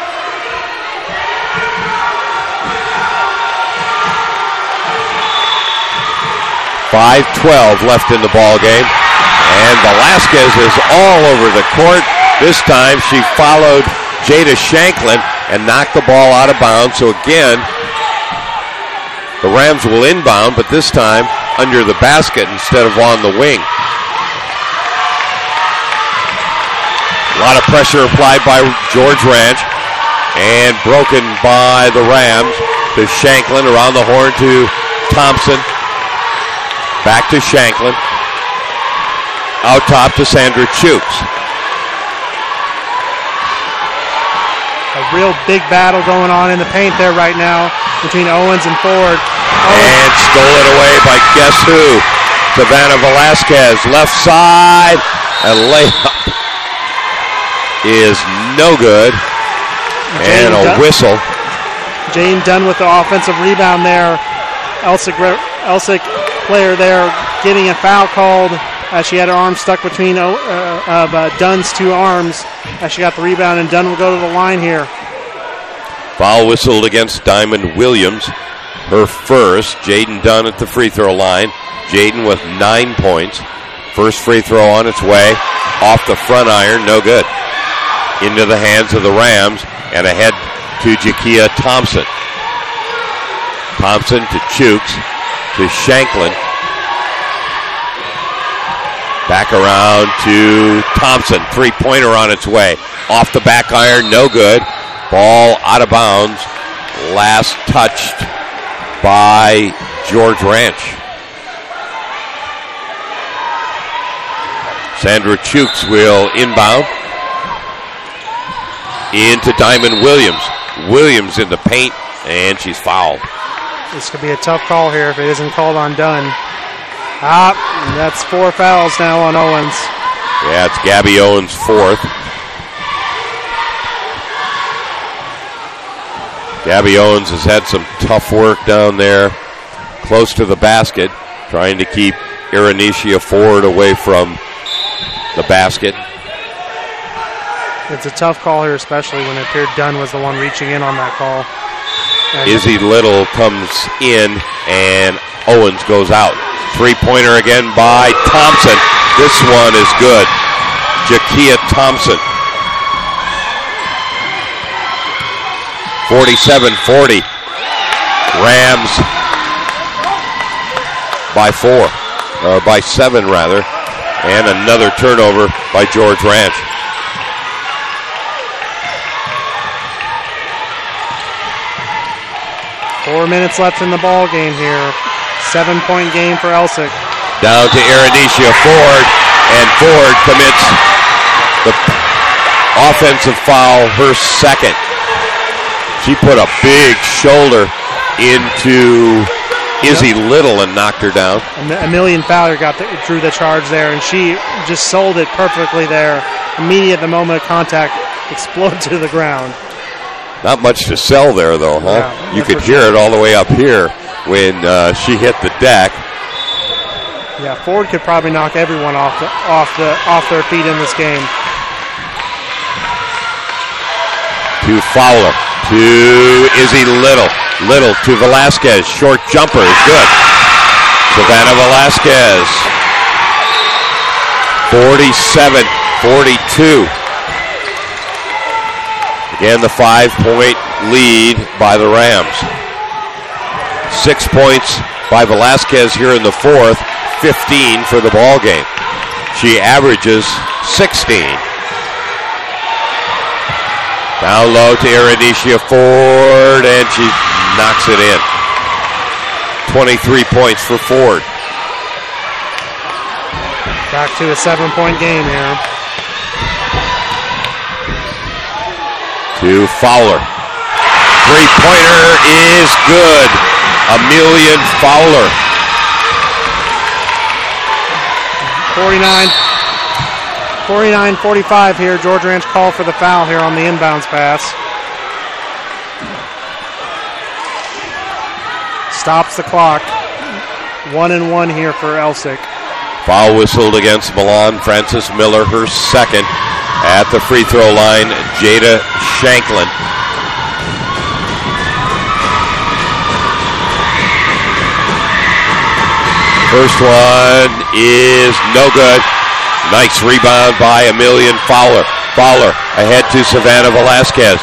five twelve left in the ball game, and Velasquez is all over the court. This time she followed Jada Shanklin and knocked the ball out of bounds. So again, the Rams will inbound, but this time under the basket instead of on the wing. A lot of pressure applied by George Ranch, and broken by the Rams to Shanklin, around the horn to Thompson. Back to Shanklin. Out top to Sandra Chooks. A real big battle going on in the paint there right now between Owens and Ford. Owens. And stolen away by guess who? Savannah Velasquez. Left side. A layup is no good. Jane and a Dunn. whistle. Jane Dunn with the offensive rebound there. Elsick, Elsick player there getting a foul called as she had her arm stuck between uh, of uh, Dunn's two arms as she got the rebound, and Dunn will go to the line here. Foul whistled against Diamond Williams. Her first. Jaden Dunn at the free throw line. Jaden with nine points. First free throw on its way. Off the front iron. No good. Into the hands of the Rams and ahead to Jakia Thompson. Thompson to Chooks to Shanklin. Back around to Thompson. Three-pointer on its way. Off the back iron, no good. Ball out of bounds. Last touched by George Ranch. Sandra Chooks will inbound. Into Diamond Williams. Williams in the paint, and she's fouled. This could be a tough call here if it isn't called on Dunn. Ah, that's four fouls now on Owens. Yeah, it's Gabby Owens' fourth. Gabby Owens has had some tough work down there, close to the basket, trying to keep Iranesia Ford away from the basket. It's a tough call here, especially when it appeared Dunn was the one reaching in on that call. And Izzy Little comes in, and Owens goes out. Three-pointer again by Thompson. This one is good. Jakia Thompson. forty-seven forty. Rams by four, or by seven rather. And another turnover by George Ranch. Four minutes left in the ball game here. Seven-point game for Elsick. Down to Iranesia Ford, and Ford commits the offensive foul, her second. She put a big shoulder into Izzy Little and knocked her down. Amelia Fowler got the, drew the charge there, and she just sold it perfectly there. Immediately at the moment of contact, exploded to the ground. Not much to sell there, though, huh? Yeah, you could hear it all the way up here when uh, she hit the deck. Yeah, Ford could probably knock everyone off the, off the off their feet in this game. To Fowler, to Izzy Little, Little to Velasquez, short jumper is good. Savannah Velasquez, forty-seven forty-two. Again, the five-point lead by the Rams. Six points by Velasquez here in the fourth, fifteen for the ball game. She averages sixteen. Down low to Iranesia Ford, and she knocks it in. twenty-three points for Ford. Back to a seven-point game here. To Fowler. Three-pointer is good. Amelia Fowler. forty-nine forty-five here. George Ranch call for the foul here on the inbounds pass. Stops the clock. One and one here for Elsick. Foul whistled against Milan. Frances Miller, her second. At the free throw line, Jada Shanklin. First one is no good. Nice rebound by Emilian Fowler. Fowler ahead to Savannah Velasquez.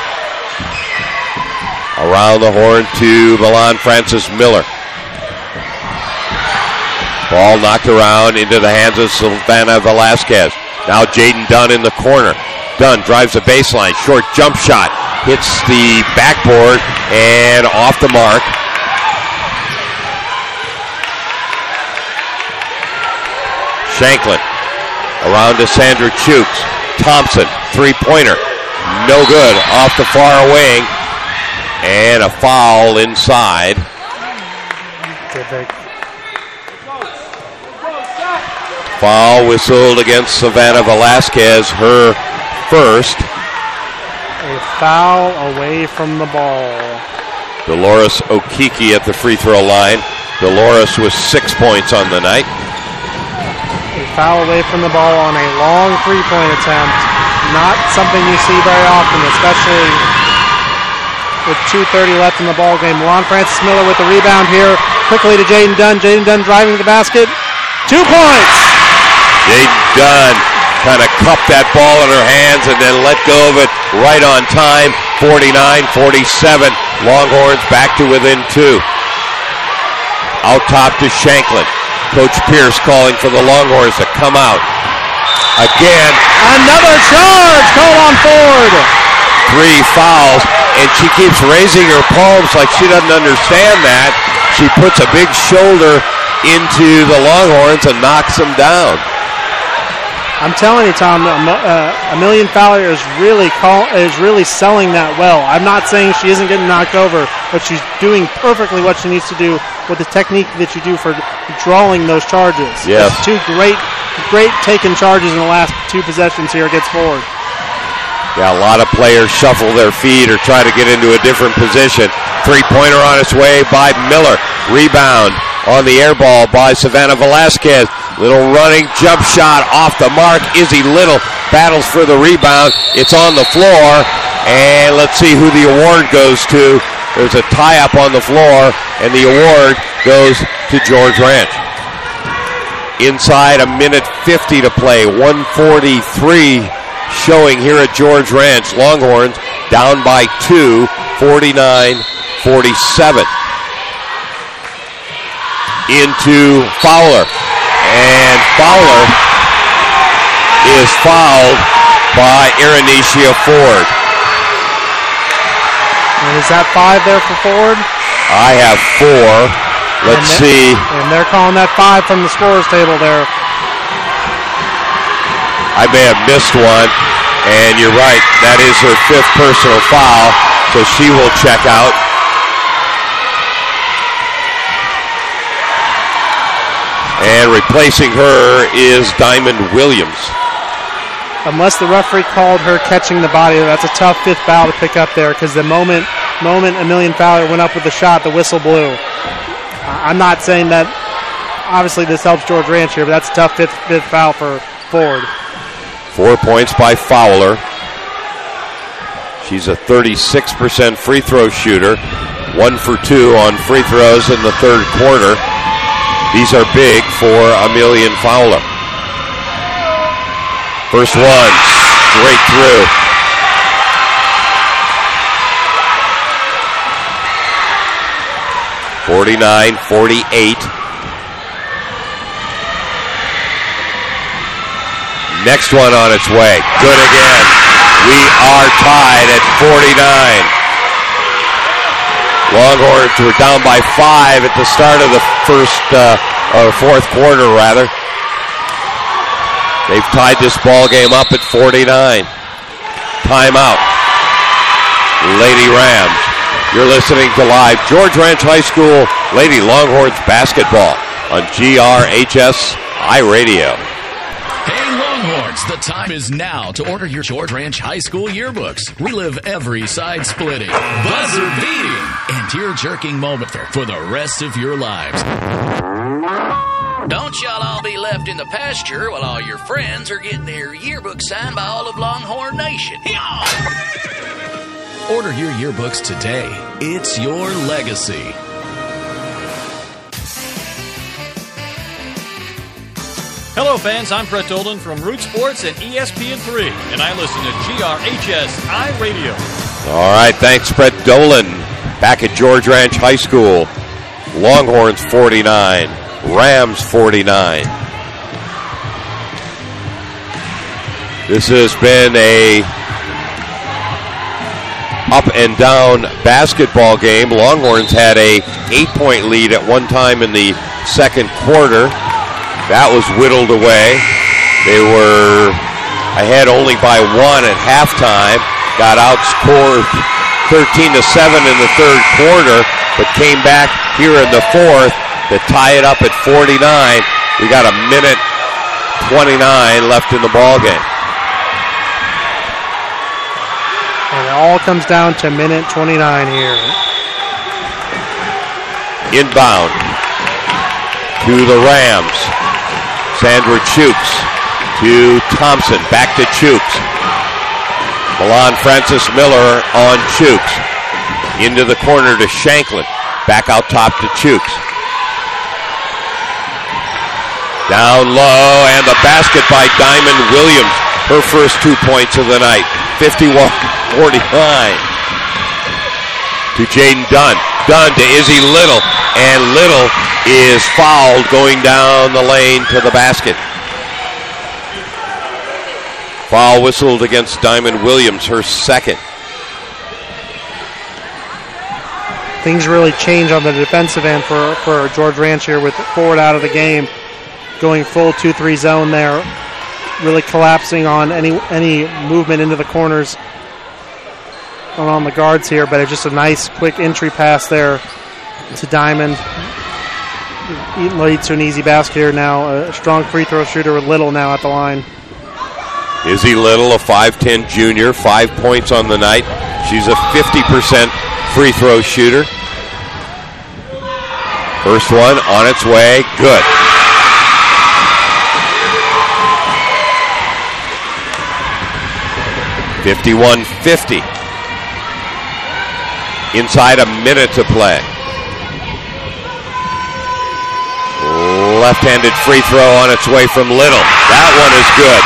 Around the horn to Milan Frances Miller. Ball knocked around into the hands of Savannah Velasquez. Now Jaden Dunn in the corner. Dunn drives the baseline. Short jump shot. Hits the backboard and off the mark. Shanklin around to Sandra Chooks. Thompson, three-pointer. No good. Off the far wing. And a foul inside. Foul whistled against Savannah Velasquez, her first. A foul away from the ball. Dolores Okiki at the free throw line. Dolores with six points on the night. A foul away from the ball on a long three-point attempt. Not something you see very often, especially with two thirty left in the ball game. Milan Frances Miller with the rebound here. Quickly to Jaden Dunn. Jaden Dunn driving to the basket. Two points! Jaden Dunn kind of cupped that ball in her hands and then let go of it right on time. forty-nine forty-seven. Longhorns back to within two. Out top to Shanklin. Coach Pierce calling for the Longhorns to come out. Again. Another charge called on Ford. Three fouls, and she keeps raising her palms like she doesn't understand that. She puts a big shoulder into the Longhorns and knocks them down. I'm telling you, Tom, uh, Emilian Fowler is really call, is really selling that well. I'm not saying she isn't getting knocked over, but she's doing perfectly what she needs to do with the technique that you do for drawing those charges. Yes. That's two great, great taken charges in the last two possessions here against Ford. Yeah, a lot of players shuffle their feet or try to get into a different position. Three-pointer on its way by Miller. Rebound on the air ball by Savannah Velasquez. Little running jump shot off the mark. Izzy Little battles for the rebound. It's on the floor, and let's see who the award goes to. There's a tie-up on the floor, and the award goes to George Ranch. Inside a minute fifty to play. one forty-three showing here at George Ranch. Longhorns down by two, forty-nine forty-seven. Into Fowler. And Fowler is fouled by Iranesia Ford. And is that five there for Ford? I have four. Let's and see. And they're calling that five from the scorer's table there. I may have missed one, and you're right. That is her fifth personal foul, so she will check out. And replacing her is Diamond Williams. Unless the referee called her catching the body, that's a tough fifth foul to pick up there, because the moment moment Emilian Fowler went up with the shot, the whistle blew. I'm not saying that, obviously this helps George Ranch here, but that's a tough fifth, fifth foul for Ford. Four points by Fowler. She's a thirty-six percent free throw shooter. One for two on free throws in the third quarter. These are big for Emilian Fowler. First one, straight through. forty-nine forty-eight. Next one on its way. Good again. We are tied at forty-nine. Longhorns were down by five at the start of the first, uh, or fourth quarter, rather. They've tied this ball game up at forty-nine. Timeout. Lady Rams. You're listening to live George Ranch High School Lady Longhorns basketball on G R H S iRadio. Longhorns, the time is now to order your George Ranch High School yearbooks. Relive every side-splitting, buzzer-beating, and tear-jerking moment for the rest of your lives. Don't y'all all be left in the pasture while all your friends are getting their yearbook signed by all of Longhorn Nation. Order your yearbooks today. It's your legacy. Hello, fans. I'm Brett Dolan from Root Sports and E S P N three, and I listen to G R H S iRadio. All right, thanks, Brett Dolan. Back at George Ranch High School. Longhorns forty-nine, Rams forty-nine. This has been a up and down basketball game. Longhorns had a eight-point lead at one time in the second quarter. That was whittled away. They were ahead only by one at halftime. Got outscored thirteen to seven in the third quarter, but came back here in the fourth to tie it up at forty-nine. We got a minute twenty-nine left in the ball game. And it all comes down to minute twenty-nine here. Inbound to the Rams. Sandra Chooks to Thompson. Back to Chooks. Milan Francis Miller on Chooks. Into the corner to Shanklin. Back out top to Chooks. Down low, and the basket by Diamond Williams. Her first two points of the night. fifty-one forty-nine. To Jaden Dunn. Dunn to Izzy Little. And Little is fouled going down the lane to the basket. Foul whistled against Diamond Williams, her second. Things really change on the defensive end for, for George Ranch here with forward out of the game. Going full two three zone there. Really collapsing on any any movement into the corners on the guards here, but it's just a nice quick entry pass there to Diamond. Leads to an easy basket here now. A strong free throw shooter with Little now at the line. Izzy Little, a five ten junior, five points on the night. She's a fifty percent free throw shooter. First one on its way, good. fifty-one fifty. Inside a minute to play. Left-handed free throw on its way from Little. That one is good.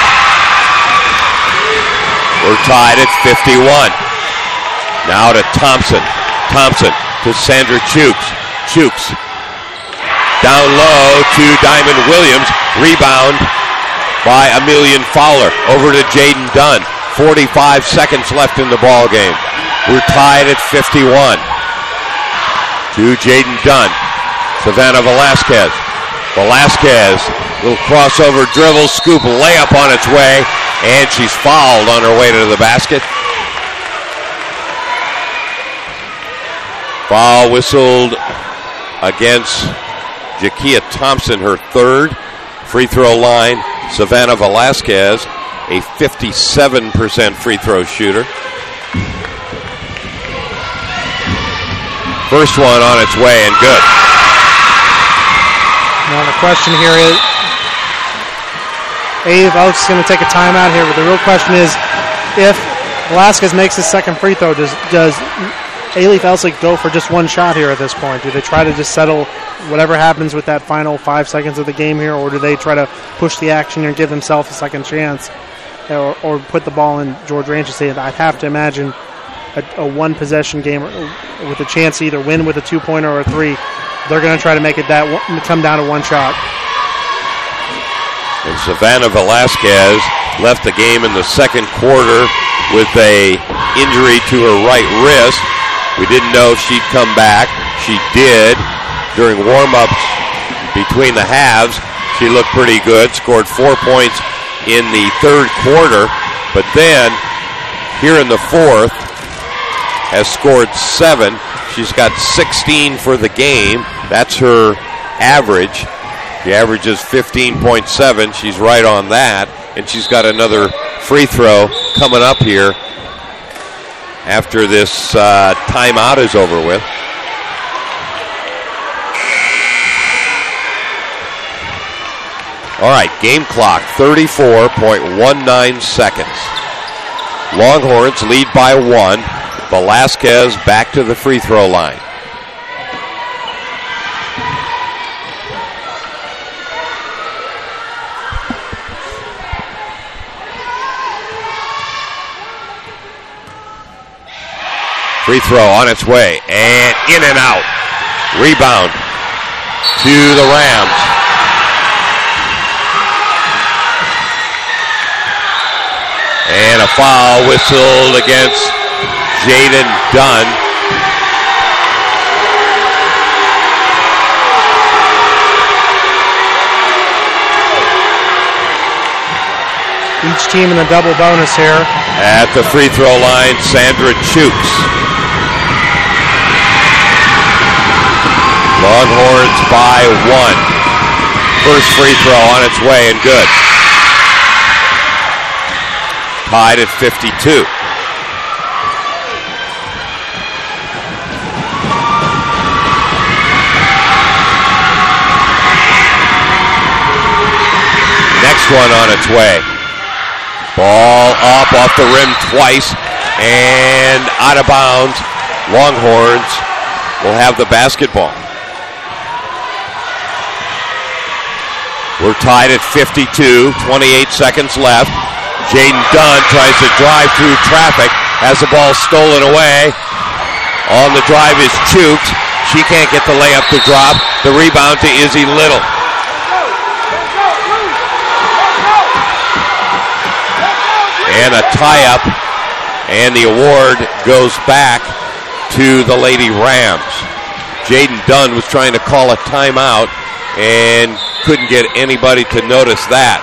We're tied at fifty-one. Now to Thompson. Thompson to Sandra Chooks. Chooks down low to Diamond Williams. Rebound by Emilian Fowler. Over to Jaden Dunn. forty-five seconds left in the ball game. We're tied at fifty-one. To Jaden Dunn. Savannah Velasquez. Velasquez, little crossover dribble, scoop, layup on its way, and she's fouled on her way to the basket. Foul whistled against Jakia Thompson, her third. Free throw line, Savannah Velasquez, a fifty-seven percent free throw shooter. First one on its way and good. Now the question here is, Abe Elks is going to take a timeout here, but the real question is, if Velasquez makes his second free throw, does does Alief Elsik go for just one shot here at this point? Do they try to just settle whatever happens with that final five seconds of the game here, or do they try to push the action and give themselves a second chance, or, or put the ball in George Ranch's hand? I'd have to imagine a, a one-possession game with a chance to either win with a two-pointer or a three. They're going to try to make it that one, come down to one shot. And Savannah Velasquez left the game in the second quarter with a injury to her right wrist. We didn't know if she'd come back. She did. During warm-ups between the halves, she looked pretty good, scored four points in the third quarter, but then here in the fourth has scored seven. She's got sixteen for the game. That's her average. The average is fifteen point seven. She's right on that. and she's got another free throw coming up here after this uh, timeout is over with. All right, game clock, thirty-four point one nine seconds. Longhorns lead by one. Velasquez back to the free throw line. Free throw on its way, and in and out. Rebound to the Rams. And a foul whistled against Jaden Dunn. Each team in a double bonus here. At the free throw line, Sandra Chooks. Longhorns by one. First free throw on its way and good. Tied at fifty-two. Next one on its way. Ball up off the rim twice and out of bounds. Longhorns will have the basketball. We're tied at fifty-two, twenty-eight seconds left. Jaden Dunn tries to drive through traffic, has the ball stolen away. On the drive is Chooks. She can't get the layup to drop. The rebound to Izzy Little. And a tie-up, and the award goes back to the Lady Rams. Jaden Dunn was trying to call a timeout and couldn't get anybody to notice that.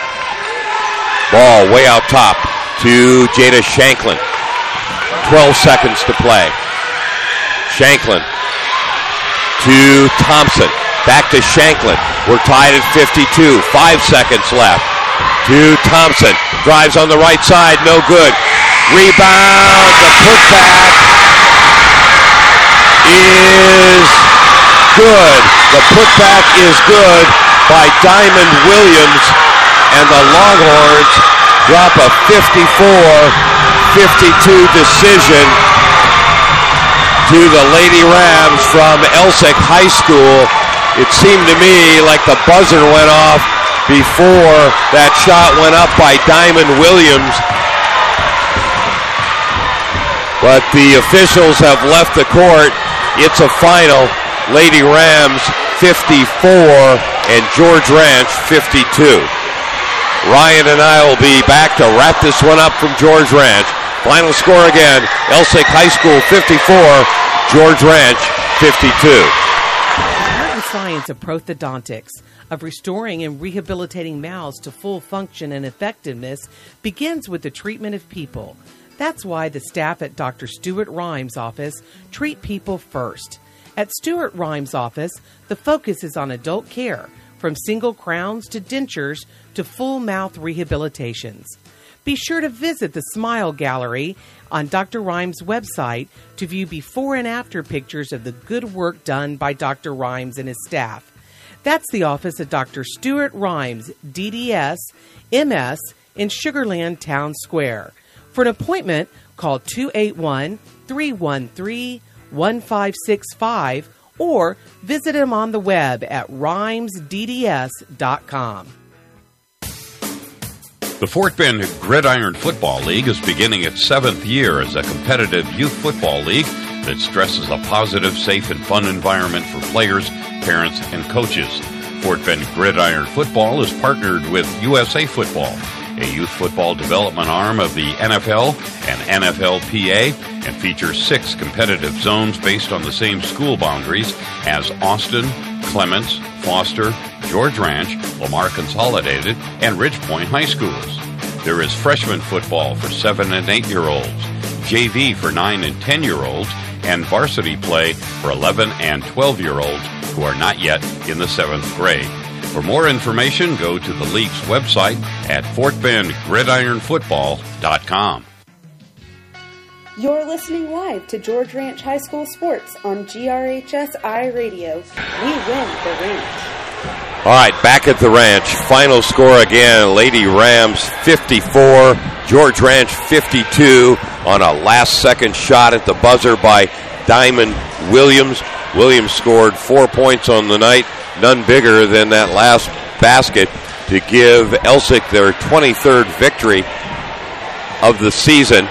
Ball way out top to Jada Shanklin. twelve seconds to play. Shanklin to Thompson. Back to Shanklin. We're tied at fifty-two. Five seconds left. To Thompson. Drives on the right side. No good. Rebound. The putback is good. The putback is good by Diamond Williams. And the Longhorns drop a fifty-four fifty-two decision to the Lady Rams from Elsick High School. It seemed to me like the buzzer went off before that shot went up by Diamond Williams. But the officials have left the court. It's a final. Lady Rams fifty-four and George Ranch fifty-two. Ryan and I will be back to wrap this one up from George Ranch. Final score again, Elsick High School fifty-four, George Ranch fifty-two. The art and science of prosthodontics, of restoring and rehabilitating mouths to full function and effectiveness, begins with the treatment of people. That's why the staff at Doctor Stuart Rhymes' office treat people first. At Stuart Rhymes' office, the focus is on adult care, from single crowns to dentures to full mouth rehabilitations. Be sure to visit the Smile Gallery on Doctor Rhymes' website to view before and after pictures of the good work done by Doctor Rhymes and his staff. That's the office of Doctor Stuart Rhymes, D D S, M S, in Sugar Land Town Square. For an appointment, call two eight one, three one three, one five six five or visit him on the web at rhymes d d s dot com. The Fort Bend Gridiron Football League is beginning its seventh year as a competitive youth football league that stresses a positive, safe, and fun environment for players, parents, and coaches. Fort Bend Gridiron Football is partnered with U S A Football, a youth football development arm of the N F L and N F L P A, and features six competitive zones based on the same school boundaries as Austin, Clements, Foster, George Ranch, Lamar Consolidated, and Ridge Point High Schools. There is freshman football for seven and eight year olds, J V for nine and ten year olds, and varsity play for eleven and twelve year olds who are not yet in the seventh grade. For more information, go to the league's website at fort bend gridiron football dot com. You're listening live to George Ranch High School Sports on G R H S I Radio. We win the ranch. All right, back at the ranch. Final score again, Lady Rams fifty-four, George Ranch fifty-two on a last-second shot at the buzzer by Diamond Williams. Williams scored four points on the night, none bigger than that last basket to give Elsick their twenty-third victory of the season.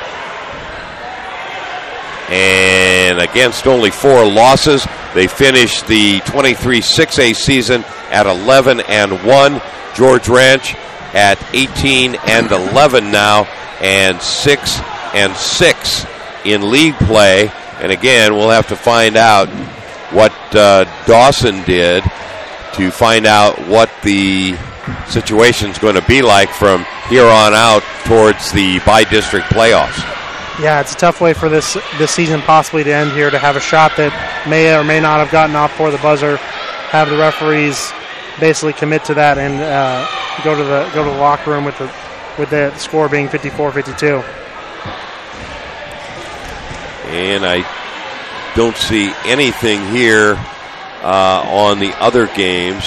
And against only four losses, they finished the twenty-three six A season at eleven and one. George Ranch at eighteen and eleven now, and six and six in league play. And again, we'll have to find out what uh, Dawson did to find out what the situation's going to be like from here on out towards the by-district playoffs. Yeah, it's a tough way for this this season possibly to end here, to have a shot that may or may not have gotten off for the buzzer, have the referees basically commit to that and uh, go to the go to the locker room with the with the score being fifty-four fifty-two. And I don't see anything here uh, on the other games.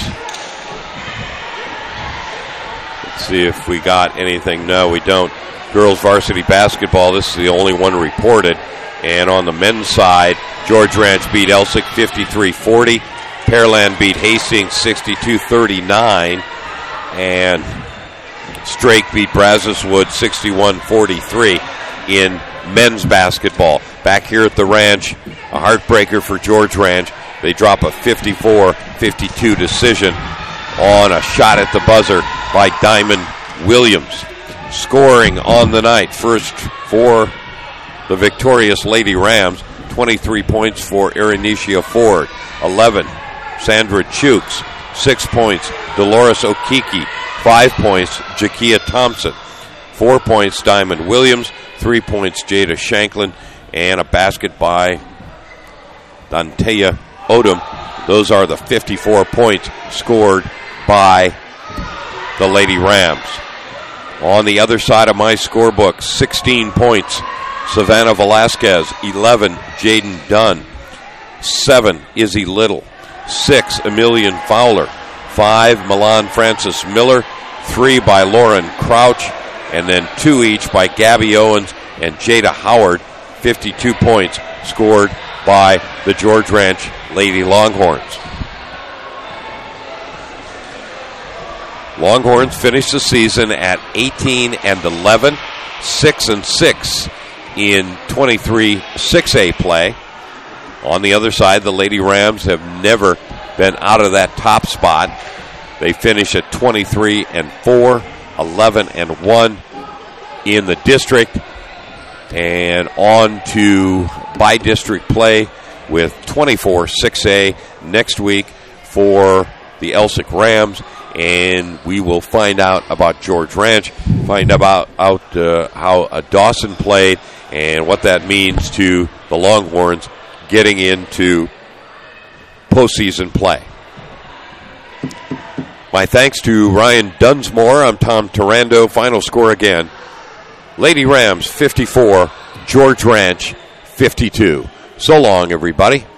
Let's see if we got anything. No, we don't. Girls varsity basketball, this is the only one reported. And on the men's side, George Ranch beat Elsick fifty-three forty. Pearland beat Hastings sixty-two thirty-nine. And Strake beat Brazos Wood sixty-one forty-three in men's basketball. Back here at the ranch, a heartbreaker for George Ranch. They drop a fifty-four fifty-two decision on a shot at the buzzer by Diamond Williams. Scoring on the night, first for the victorious Lady Rams, twenty-three points for Erenicia Ford, eleven, Sandra Chukes, six points, Dolores Okiki, five points, Jakia Thompson, four points, Diamond Williams, three points, Jada Shanklin, and a basket by Dantea Odom. Those are the fifty-four points scored by the Lady Rams. On the other side of my scorebook, sixteen points, Savannah Velasquez, eleven, Jaden Dunn, seven, Izzy Little, six, Emilian Fowler, five, Milan Francis Miller, three by Lauren Crouch, and then two each by Gabby Owens and Jada Howard. fifty-two points scored by the George Ranch Lady Longhorns. Longhorns finished the season at eighteen and eleven, six and six in twenty-three six A play. On the other side, the Lady Rams have never been out of that top spot. They finish at twenty-three and four, eleven and one in the district, and on to by-district play with twenty-four six A next week for the Elsick Rams. And we will find out about George Ranch, find about out uh, how uh, Dawson played and what that means to the Longhorns getting into postseason play. My thanks to Ryan Dunsmore. I'm Tom Tarando. Final score again. Lady Rams fifty-four, George Ranch fifty-two. So long, everybody.